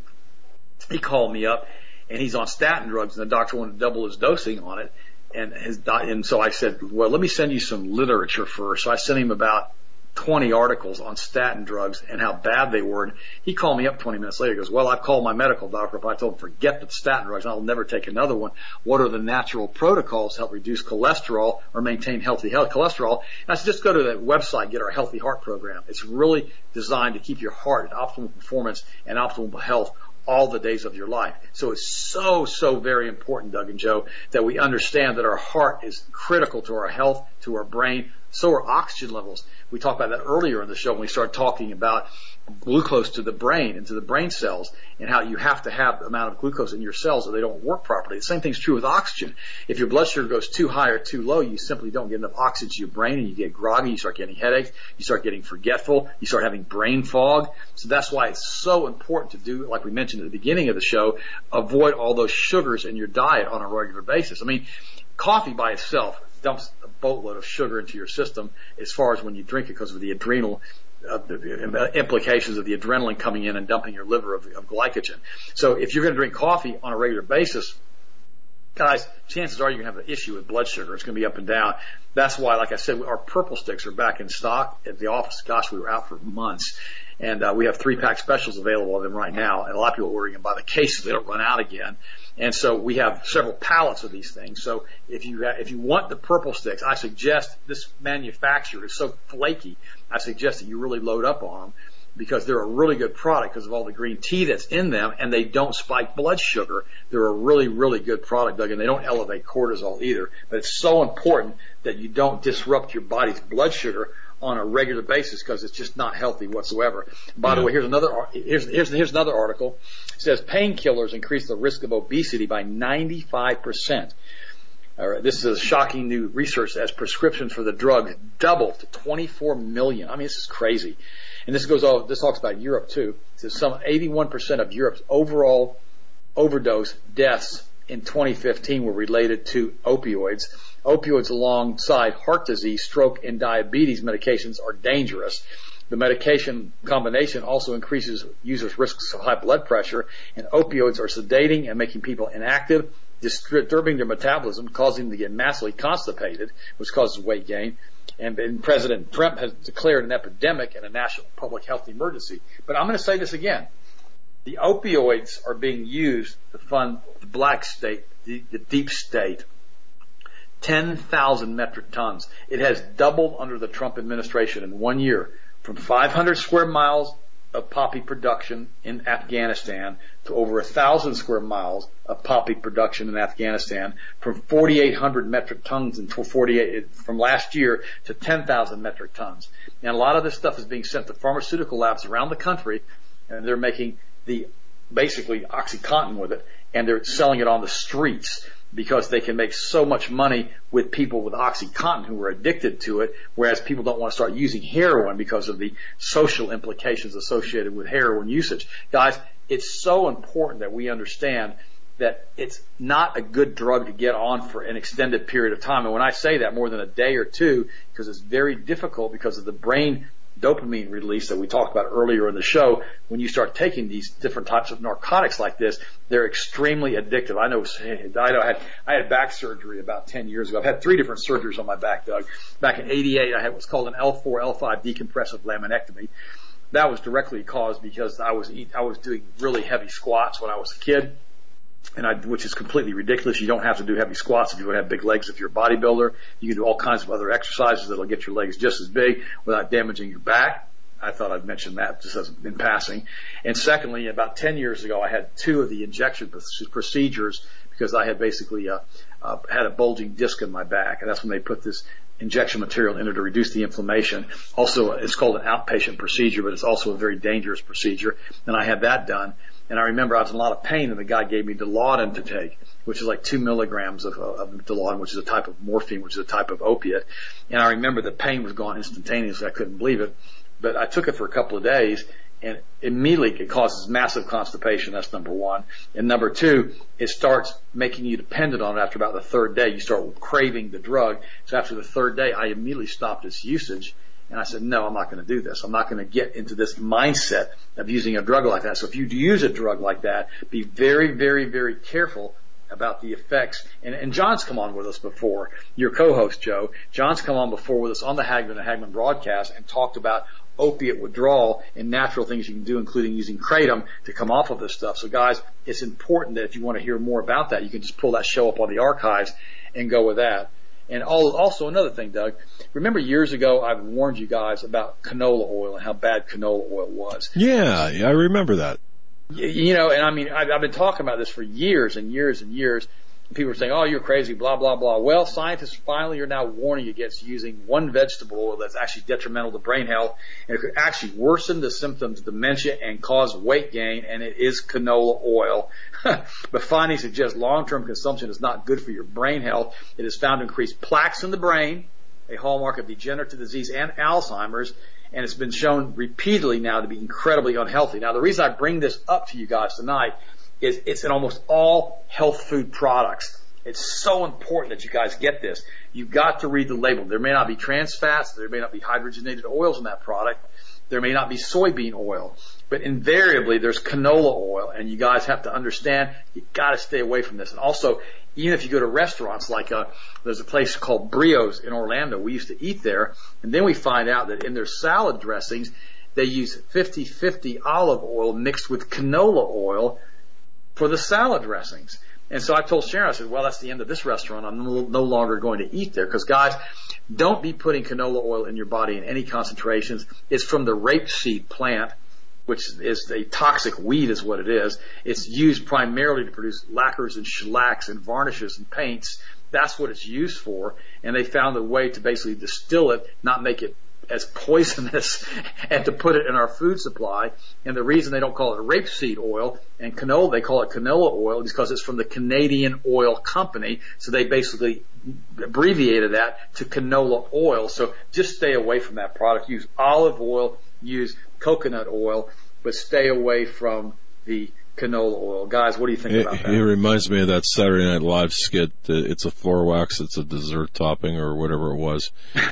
He called me up, and he's on statin drugs, and the doctor wanted to double his dosing on it. And his, and so I said, well, let me send you some literature first. So I sent him about twenty articles on statin drugs and how bad they were. And he called me up twenty minutes later. He goes, well, I've called my medical doctor. If I told him, forget the statin drugs, and I'll never take another one. What are the natural protocols to help reduce cholesterol or maintain healthy health cholesterol? And I said, just go to that website, get our Healthy Heart program. It's really designed to keep your heart at optimal performance and optimal health all the days of your life. So it's so, so very important, Doug and Joe, that we understand that our heart is critical to our health, to our brain. So are oxygen levels. We talked about that earlier in the show when we started talking about glucose to the brain and to the brain cells, and how you have to have the amount of glucose in your cells or they don't work properly. The same thing's true with oxygen. If your blood sugar goes too high or too low, you simply don't get enough oxygen to your brain, and you get groggy, you start getting headaches, you start getting forgetful, you start having brain fog. So that's why it's so important to do, like we mentioned at the beginning of the show, avoid all those sugars in your diet on a regular basis. I mean, coffee by itself dumps a boatload of sugar into your system as far as when you drink it, because of the adrenal uh, the implications of the adrenaline coming in and dumping your liver of, of glycogen. So if you're going to drink coffee on a regular basis, guys, chances are you're going to have an issue with blood sugar. It's going to be up and down. That's why, like I said, our purple sticks are back in stock at the office. Gosh, we were out for months. And uh, we have three-pack specials available of them right now. And a lot of people are ordering them by the cases. They don't run out again. And so we have several pallets of these things. So if you ha- if you want the purple sticks, I suggest, this manufacturer is so flaky, I suggest that you really load up on them, because they're a really good product because of all the green tea that's in them, and they don't spike blood sugar. They're a really, really good product, Doug, and they don't elevate cortisol either. But it's so important that you don't disrupt your body's blood sugar on a regular basis, because it's just not healthy whatsoever. By the way, here's another here's here's here's another article. It says painkillers increase the risk of obesity by ninety-five percent. All right, this is shocking new research as prescriptions for the drug doubled to twenty-four million. I mean, this is crazy. And this goes all, this talks about Europe too. It says some eighty-one percent of Europe's overall overdose deaths in twenty fifteen were related to opioids. Opioids alongside heart disease, stroke, and diabetes medications are dangerous. The medication combination also increases users' risks of high blood pressure, and opioids are sedating and making people inactive, disturbing their metabolism, causing them to get massively constipated, which causes weight gain. And, and President Trump has declared an epidemic and a national public health emergency. But I'm going to say this again. The opioids are being used to fund the black state, the, the deep state. ten thousand metric tons. It has doubled under the Trump administration in one year, from five hundred square miles of poppy production in Afghanistan to over one thousand square miles of poppy production in Afghanistan, from forty-eight hundred metric tons in forty-eight from last year to ten thousand metric tons. And a lot of this stuff is being sent to pharmaceutical labs around the country, and they're making the basically OxyContin with it, and they're selling it on the streets, because they can make so much money with people with OxyContin who are addicted to it, whereas people don't want to start using heroin because of the social implications associated with heroin usage. Guys, it's so important that we understand that it's not a good drug to get on for an extended period of time. And when I say that, more than a day or two, because it's very difficult because of the brain dopamine release that we talked about earlier in the show. When you start taking these different types of narcotics like this, they're extremely addictive. I know, I know I had, I had back surgery about ten years ago. I've had three different surgeries on my back, Doug. Back in eighty-eight, I had what's called an L four L five decompressive laminectomy. That was directly caused because I was, I was doing really heavy squats when I was a kid. And I, which is completely ridiculous. You don't have to do heavy squats if you don't have big legs. If you're a bodybuilder, you can do all kinds of other exercises that'll get your legs just as big without damaging your back. I thought I'd mention that just as in passing. And secondly, about ten years ago, I had two of the injection procedures because I had basically uh, uh, had a bulging disc in my back, and that's when they put this injection material in it to reduce the inflammation. Also, it's called an outpatient procedure, but it's also a very dangerous procedure. And I had that done. And I remember I was in a lot of pain, and the guy gave me Dilaudid to take, which is like two milligrams of, of Dilaudid, which is a type of morphine, which is a type of opiate. And I remember the pain was gone instantaneously. I couldn't believe it. But I took it for a couple of days, and immediately it causes massive constipation. That's number one. And number two, it starts making you dependent on it after about the third day. You start craving the drug. So after the third day, I immediately stopped its usage. And I said, no, I'm not going to do this. I'm not going to get into this mindset of using a drug like that. So if you do use a drug like that, be very, very, very careful about the effects. And, and John's come on with us before, your co-host, Joe. John's come on before with us on the Hagman and Hagman broadcast and talked about opiate withdrawal and natural things you can do, including using kratom to come off of this stuff. So guys, it's important that if you want to hear more about that, you can just pull that show up on the archives and go with that. And also another thing, Doug, remember years ago I warned you guys about canola oil and how bad canola oil was. Yeah, yeah, I remember that. You know, and I mean, I've, I've been talking about this for years and years and years. People are saying, oh, you're crazy, blah, blah, blah. Well, scientists finally are now warning against using one vegetable oil that's actually detrimental to brain health, and it could actually worsen the symptoms of dementia and cause weight gain, and it is canola oil. But findings suggest long-term consumption is not good for your brain health. It is found to increase plaques in the brain, a hallmark of degenerative disease and Alzheimer's, and it's been shown repeatedly now to be incredibly unhealthy. Now, the reason I bring this up to you guys tonight is it's in almost all health food products. It's so important that you guys get this. You've got to read the label. There may not be trans fats. There may not be hydrogenated oils in that product. There may not be soybean oil. But invariably, there's canola oil, and you guys have to understand you've got to stay away from this. And also, even if you go to restaurants, like a, there's a place called Brio's in Orlando. We used to eat there, and then we find out that in their salad dressings, they use fifty-fifty olive oil mixed with canola oil for the salad dressings. And so I told Sharon, I said, well, that's the end of this restaurant. I'm no, no longer going to eat there. Because, guys, don't be putting canola oil in your body in any concentrations. It's from the rapeseed plant, which is a toxic weed is what it is. It's used primarily to produce lacquers and shellacs and varnishes and paints. That's what it's used for. And they found a way to basically distill it, not make it as poisonous, and to put it in our food supply. And the reason they don't call it rapeseed oil and canola, they call it canola oil, is because it's from the Canadian Oil Company. So they basically abbreviated that to canola oil. So just stay away from that product. Use olive oil, use coconut oil, but stay away from the canola oil. Guys, what do you think it, about that? It reminds me of that Saturday Night Live skit. Uh, it's a floor wax, it's a dessert topping, or whatever it was.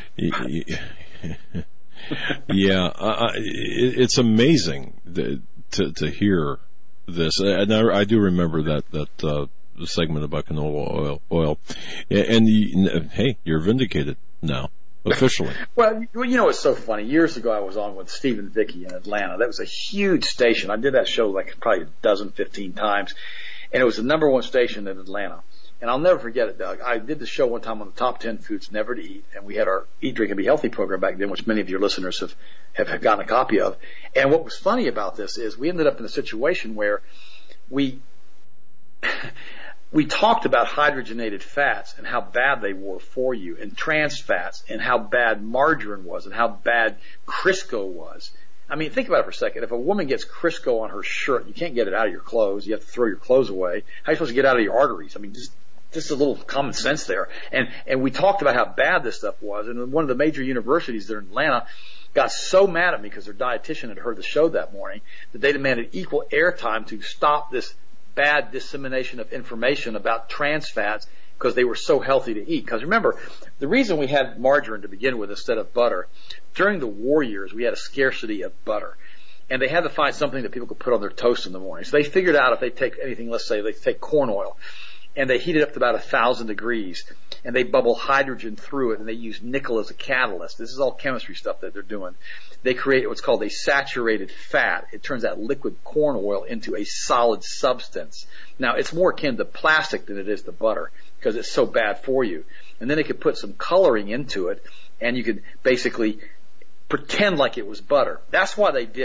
Yeah, uh, it, it's amazing th- to to hear this, and I, I do remember that that uh, segment about canola oil. Oil, and you, hey, you're vindicated now officially. Well, you know what's so funny? Years ago, I was on with Steve and Vicky in Atlanta. That was a huge station. I did that show like probably a dozen, fifteen times, and it was the number one station in Atlanta. And I'll never forget it, Doug. I did the show one time on the top ten foods never to eat, and we had our Eat, Drink, and Be Healthy program back then, which many of your listeners have, have gotten a copy of. And what was funny about this is we ended up in a situation where we we talked about hydrogenated fats and how bad they were for you, and trans fats, and how bad margarine was, and how bad Crisco was. I mean, think about it for a second. If a woman gets Crisco on her shirt, you can't get it out of your clothes. You have to throw your clothes away. How are you supposed to get it out of your arteries? I mean, just just a little common sense there. And and we talked about how bad this stuff was. And one of the major universities there in Atlanta got so mad at me because their dietitian had heard the show that morning that they demanded equal airtime to stop this bad dissemination of information about trans fats because they were so healthy to eat. Because remember, the reason we had margarine to begin with instead of butter, during the war years, we had a scarcity of butter. And they had to find something that people could put on their toast in the morning. So they figured out if they take anything, let's say they take corn oil, and they heat it up to about a thousand degrees, and they bubble hydrogen through it, and they use nickel as a catalyst. This is all chemistry stuff that they're doing. They create what's called a saturated fat. It turns that liquid corn oil into a solid substance. Now, it's more akin to plastic than it is to butter because it's so bad for you. And then they could put some coloring into it, and you could basically pretend like it was butter. That's why they did it.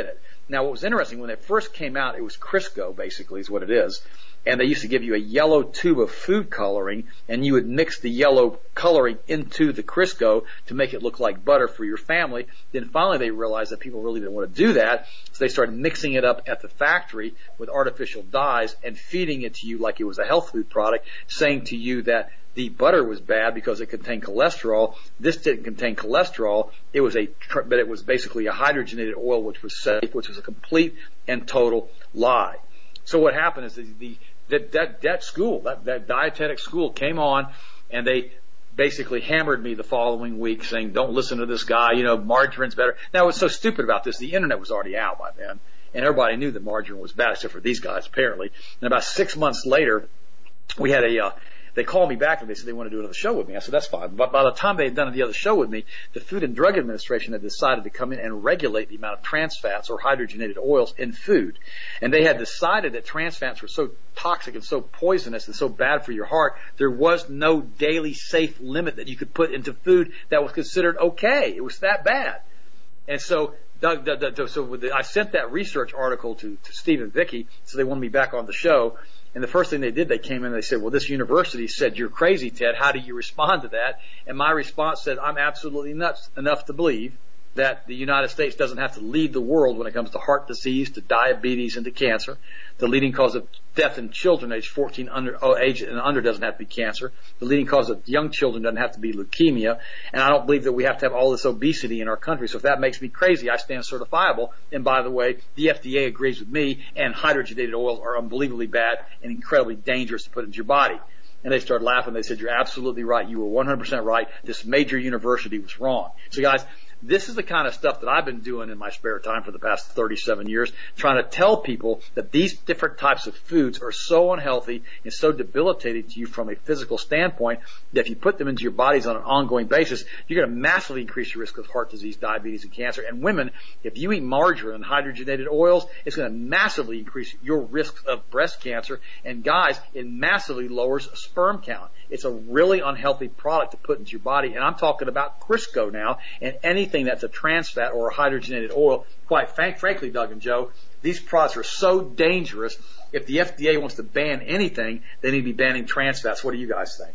Now, what was interesting, when they first came out, it was Crisco, basically, is what it is. And they used to give you a yellow tube of food coloring, and you would mix the yellow coloring into the Crisco to make it look like butter for your family. Then finally they realized that people really didn't want to do that, so they started mixing it up at the factory with artificial dyes and feeding it to you like it was a health food product, saying to you that the butter was bad because it contained cholesterol. This didn't contain cholesterol. It was a, but it was basically a hydrogenated oil, which was safe, which was a complete and total lie. So what happened is the, the that, that, that school, that, that dietetic school came on, and they basically hammered me the following week saying, don't listen to this guy, you know, margarine's better. Now, what's so stupid about this, the internet was already out by then, and everybody knew that margarine was bad, except for these guys, apparently. And about six months later, we had a, uh, they called me back and they said they want to do another show with me. I said, that's fine. But by the time they had done the other show with me, the Food and Drug Administration had decided to come in and regulate the amount of trans fats or hydrogenated oils in food. And they had decided that trans fats were so toxic and so poisonous and so bad for your heart, there was no daily safe limit that you could put into food that was considered okay. It was that bad. And so Doug, Doug, Doug, so with the, I sent that research article to, to Steve and Vicky, so they wanted me back on the show. And the first thing they did, they came in and they said, well, this university said, you're crazy, Ted. How do you respond to that? And my response said, I'm absolutely nuts enough to believe that the United States doesn't have to lead the world when it comes to heart disease, to diabetes, and to cancer. The leading cause of death in children aged fourteen under, oh, age and under doesn't have to be cancer. The leading cause of young children doesn't have to be leukemia. And I don't believe that we have to have all this obesity in our country. So if that makes me crazy, I stand certifiable. And by the way, the F D A agrees with me, and hydrogenated oils are unbelievably bad and incredibly dangerous to put into your body. And they started laughing. They said, you're absolutely right. You were one hundred percent right. This major university was wrong. So guys, this is the kind of stuff that I've been doing in my spare time for the past thirty-seven years, trying to tell people that these different types of foods are so unhealthy and so debilitating to you from a physical standpoint that if you put them into your bodies on an ongoing basis, you're going to massively increase your risk of heart disease, diabetes, and cancer. And women, if you eat margarine and hydrogenated oils, it's going to massively increase your risk of breast cancer. And guys, it massively lowers sperm count. It's a really unhealthy product to put into your body. And I'm talking about Crisco now, and anything that's a trans fat or a hydrogenated oil. Quite frank, frankly, Doug and Joe, these products are so dangerous. If the F D A wants to ban anything, they need to be banning trans fats. What do you guys think?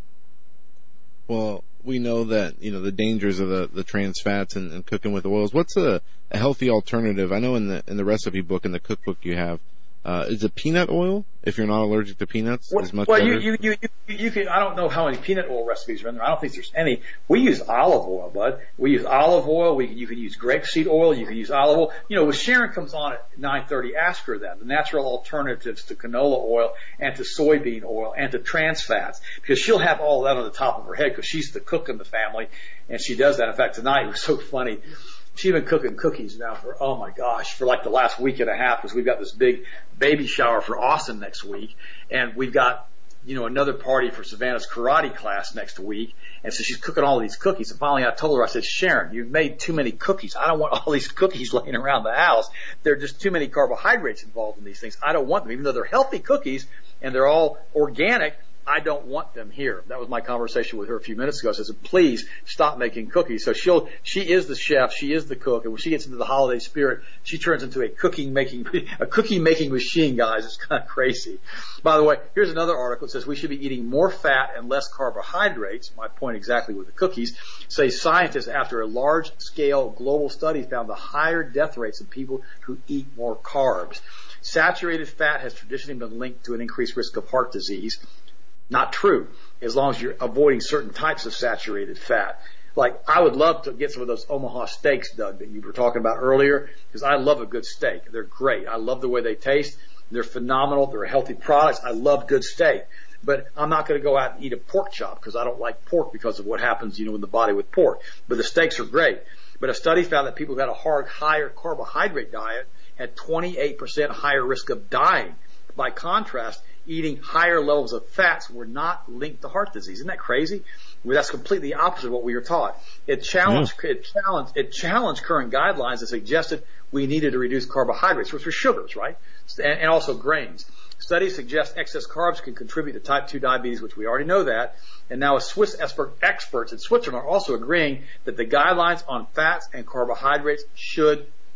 Well, we know that, you know, the dangers of the, the trans fats and, and cooking with oils. What's a, a healthy alternative? I know in the in the recipe book, in the cookbook you have, Uh, is it peanut oil? If you're not allergic to peanuts, well, is much well, better? you, you, you, you, you can, I don't know how many peanut oil recipes are in there. I don't think there's any. We use olive oil, bud. We use olive oil. We, you can use grapeseed oil. You can use olive oil. You know, when Sharon comes on at nine thirty, ask her that. The natural alternatives to canola oil and to soybean oil and to trans fats, because she'll have all that on the top of her head because she's the cook in the family, and she does that. In fact, tonight it was so funny. She's been cooking cookies now for, oh my gosh, for like the last week and a half, because we've got this big baby shower for Austin next week. And we've got, you know, another party for Savannah's karate class next week. And so she's cooking all of these cookies. And finally I told her, I said, Sharon, you've made too many cookies. I don't want all these cookies laying around the house. There are just too many carbohydrates involved in these things. I don't want them, even though they're healthy cookies and they're all organic. I don't want them here. That was my conversation with her a few minutes ago. I said, please stop making cookies. So she'll, she is the chef. She is the cook. And when she gets into the holiday spirit, she turns into a cooking making, a cookie making machine, guys. It's kind of crazy. By the way, here's another article. It says we should be eating more fat and less carbohydrates. My point exactly with the cookies. Say scientists, after a large scale global study, found the higher death rates of people who eat more carbs. Saturated fat has traditionally been linked to an increased risk of heart disease. Not true, as long as you're avoiding certain types of saturated fat. Like, I would love to get some of those Omaha steaks, Doug, that you were talking about earlier, because I love a good steak. They're great. I love the way they taste. They're phenomenal. They're healthy products. I love good steak. But I'm not going to go out and eat a pork chop because I don't like pork because of what happens, you know, in the body with pork. But the steaks are great. But a study found that people who had a hard, higher carbohydrate diet had twenty-eight percent higher risk of dying. By contrast, eating higher levels of fats were not linked to heart disease. Isn't that crazy? Well, that's completely opposite of what we were taught. It challenged, yeah. it challenged, it challenged current guidelines that suggested we needed to reduce carbohydrates, which were sugars, right? And, and also grains. Studies suggest excess carbs can contribute to type two diabetes, which we already know that. And now Swiss expert, experts in Switzerland are also agreeing that the guidelines on fats and carbohydrates should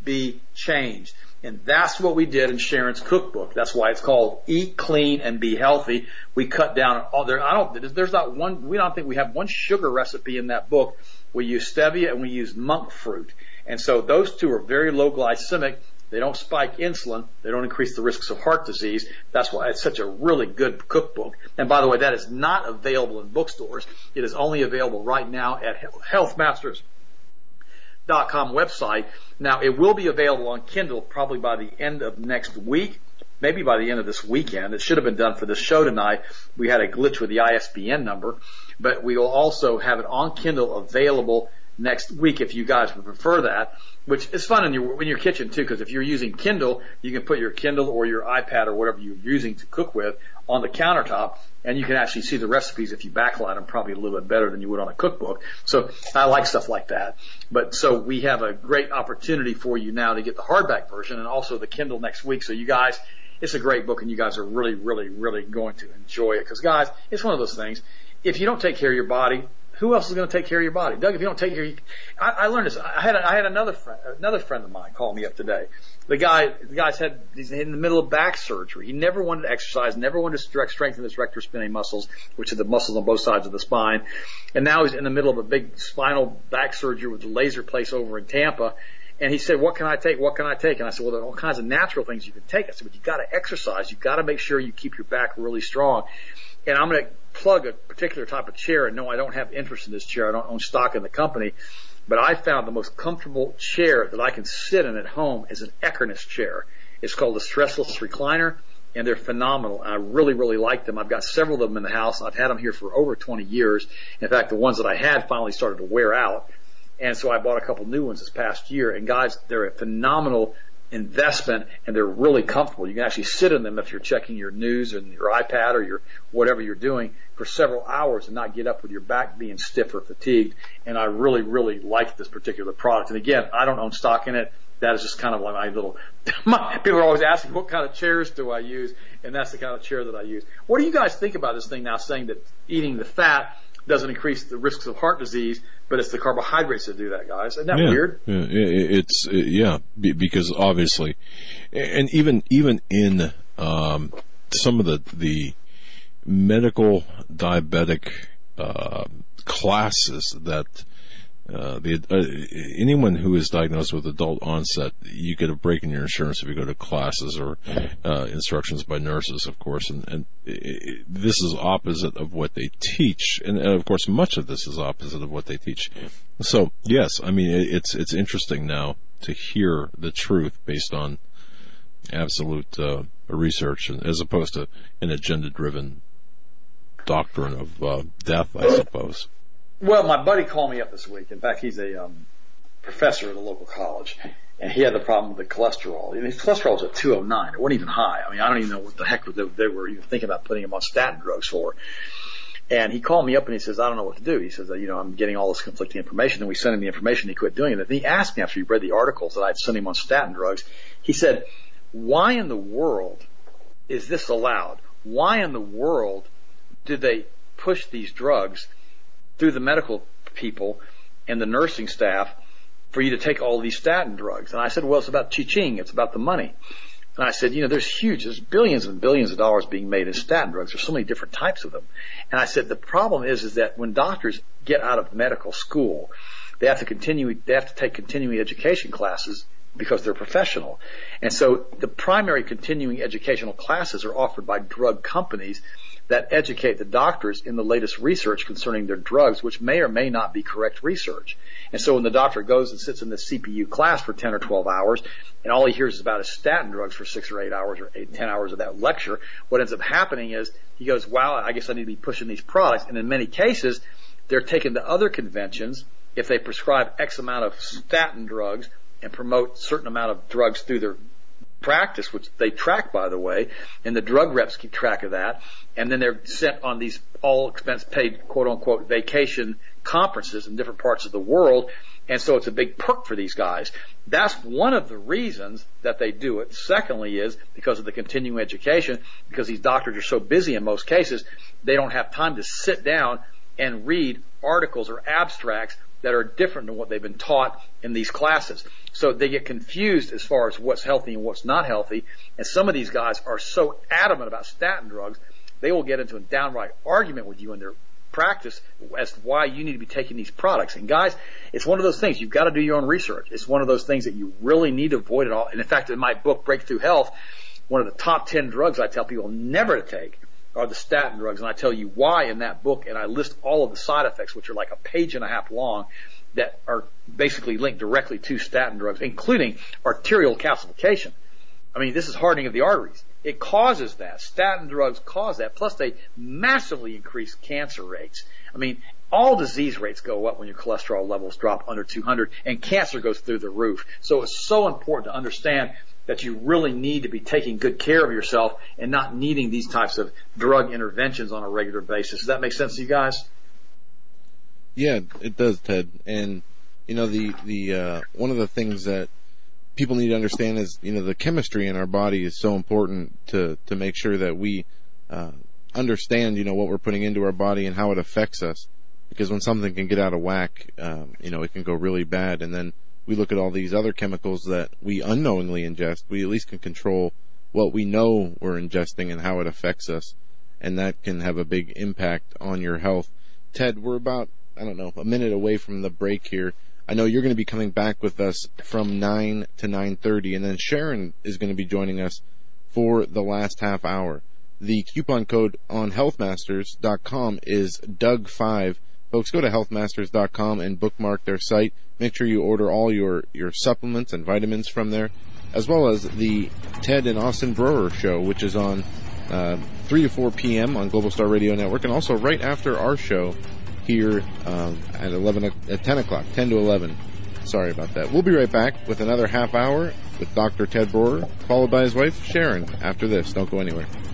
be changed. And that's what we did in Sharon's cookbook. That's why it's called Eat Clean and Be Healthy. We cut down all there. I don't, there's not one, we don't think we have one sugar recipe in that book. We use stevia and we use monk fruit. And so those two are very low glycemic. They don't spike insulin. They don't increase the risks of heart disease. That's why it's such a really good cookbook. And by the way, that is not available in bookstores. It is only available right now at health masters dot com website. Now, it will be available on Kindle probably by the end of next week, maybe by the end of this weekend. It should have been done for this show tonight. We had a glitch with the I S B N number, but we will also have it on Kindle available next week if you guys would prefer that, which is fun in your, in your kitchen too, because if you're using Kindle, you can put your Kindle or your iPad or whatever you're using to cook with on the countertop, and you can actually see the recipes if you backlight them probably a little bit better than you would on a cookbook. So I like stuff like that. But so we have a great opportunity for you now to get the hardback version and also the Kindle next week. So you guys, it's a great book and you guys are really, really, really going to enjoy it. Because guys, it's one of those things. If you don't take care of your body, who else is going to take care of your body? Doug, if you don't take care of your, I, I learned this. I had, a, I had another friend, another friend of mine call me up today. The guy, the guy's had, he's in the middle of back surgery. He never wanted to exercise, never wanted to strengthen his rectospinae muscles, which are the muscles on both sides of the spine. And now he's in the middle of a big spinal back surgery with a laser place over in Tampa. And he said, what can I take? What can I take? And I said, well, there are all kinds of natural things you can take. I said, but you got to exercise. You got to make sure you keep your back really strong. And I'm going to plug a particular type of chair. And no, I don't have interest in this chair. I don't own stock in the company. But I found the most comfortable chair that I can sit in at home is an Eckernes chair. It's called the Stressless Recliner, and they're phenomenal. I really, really like them. I've got several of them in the house. I've had them here for over twenty years. In fact, the ones that I had finally started to wear out. And so I bought a couple new ones this past year. And guys, they're a phenomenal investment, and they're really comfortable. You can actually sit in them if you're checking your news and your iPad or your whatever you're doing for several hours and not get up with your back being stiff or fatigued. And I really, really like this particular product. And again, I don't own stock in it. That is just kind of like my little, my, people are always asking, what kind of chairs do I use? And that's the kind of chair that I use. What do you guys think about this thing now, saying that eating the fat doesn't increase the risks of heart disease, but it's the carbohydrates that do that, guys? Isn't that yeah, weird? Yeah, it's, yeah, because obviously, and even, even in, um, some of the, the medical diabetic, uh, classes that, uh, the, uh, anyone who is diagnosed with adult onset, you get a break in your insurance if you go to classes or, uh, instructions by nurses, of course, and, and it, it, this is opposite of what they teach, and, and of course much of this is opposite of what they teach. So, yes, I mean, it, it's, it's interesting now to hear the truth based on absolute, uh, research, as opposed to an agenda-driven doctrine of, uh, death, I suppose. Well, my buddy called me up this week. In fact, he's a um, professor at a local college, and he had the problem with the cholesterol. And his cholesterol was at two oh nine. It wasn't even high. I mean, I don't even know what the heck they, they were even thinking about putting him on statin drugs for. And he called me up and he says, I don't know what to do. He says, you know, I'm getting all this conflicting information. And we sent him the information. He quit doing it. And he asked me after he read the articles that I'd sent him on statin drugs. He said, why in the world is this allowed? Why in the world did they push these drugs through the medical people and the nursing staff for you to take all these statin drugs? And I said, well, it's about chi-ching. It's about the money. And I said, you know, there's huge, there's billions and billions of dollars being made in statin drugs. There's so many different types of them. And I said, the problem is, is that when doctors get out of medical school, they have to continue, they have to take continuing education classes because they're professional. And so the primary continuing educational classes are offered by drug companies that educate the doctors in the latest research concerning their drugs, which may or may not be correct research. And so when the doctor goes and sits in the C P U class for ten or twelve hours, and all he hears is about his statin drugs for six or eight hours or eight, ten hours of that lecture, what ends up happening is he goes, wow, I guess I need to be pushing these products. And in many cases, they're taken to other conventions. If they prescribe X amount of statin drugs and promote certain amount of drugs through their practice, which they track, by the way, and the drug reps keep track of that, and then they're sent on these all expense paid quote unquote vacation conferences in different parts of the world, and so it's a big perk for these guys. That's one of the reasons that they do it. Secondly is because of the continuing education, because these doctors are so busy in most cases, they don't have time to sit down and read articles or abstracts that are different than what they've been taught in these classes. So they get confused as far as what's healthy and what's not healthy. And some of these guys are so adamant about statin drugs, they will get into a downright argument with you in their practice as to why you need to be taking these products. And guys, it's one of those things. You've got to do your own research. It's one of those things that you really need to avoid at all. And in fact, in my book, Breakthrough Health, one of the top ten drugs I tell people never to take are the statin drugs. And I tell you why in that book, and I list all of the side effects, which are like a page and a half long, that are basically linked directly to statin drugs, including arterial calcification. I mean, this is hardening of the arteries. It causes that. Statin drugs cause that. Plus, they massively increase cancer rates. I mean, all disease rates go up when your cholesterol levels drop under two hundred, and cancer goes through the roof. So it's so important to understand that you really need to be taking good care of yourself and not needing these types of drug interventions on a regular basis. Does that make sense to you guys? Yeah, it does, Ted. And, you know, the, the, uh, one of the things that people need to understand is, you know, the chemistry in our body is so important to, to make sure that we, uh, understand, you know, what we're putting into our body and how it affects us. Because when something can get out of whack, um, you know, it can go really bad. And then we look at all these other chemicals that we unknowingly ingest. We at least can control what we know we're ingesting and how it affects us. And that can have a big impact on your health. Ted, we're about, I don't know, a minute away from the break here. I know you're going to be coming back with us from nine to nine thirty, and then Sharon is going to be joining us for the last half hour. The coupon code on health masters dot com is Doug five. Folks, go to health masters dot com and bookmark their site. Make sure you order all your, your supplements and vitamins from there, as well as the Ted and Austin Broer show, which is on uh, three to four p.m. on Global Star Radio Network, and also right after our show here um, at eleven at ten o'clock, ten to eleven. Sorry about that. We'll be right back with another half hour with Doctor Ted Broer, followed by his wife Sharon after this. Don't go anywhere.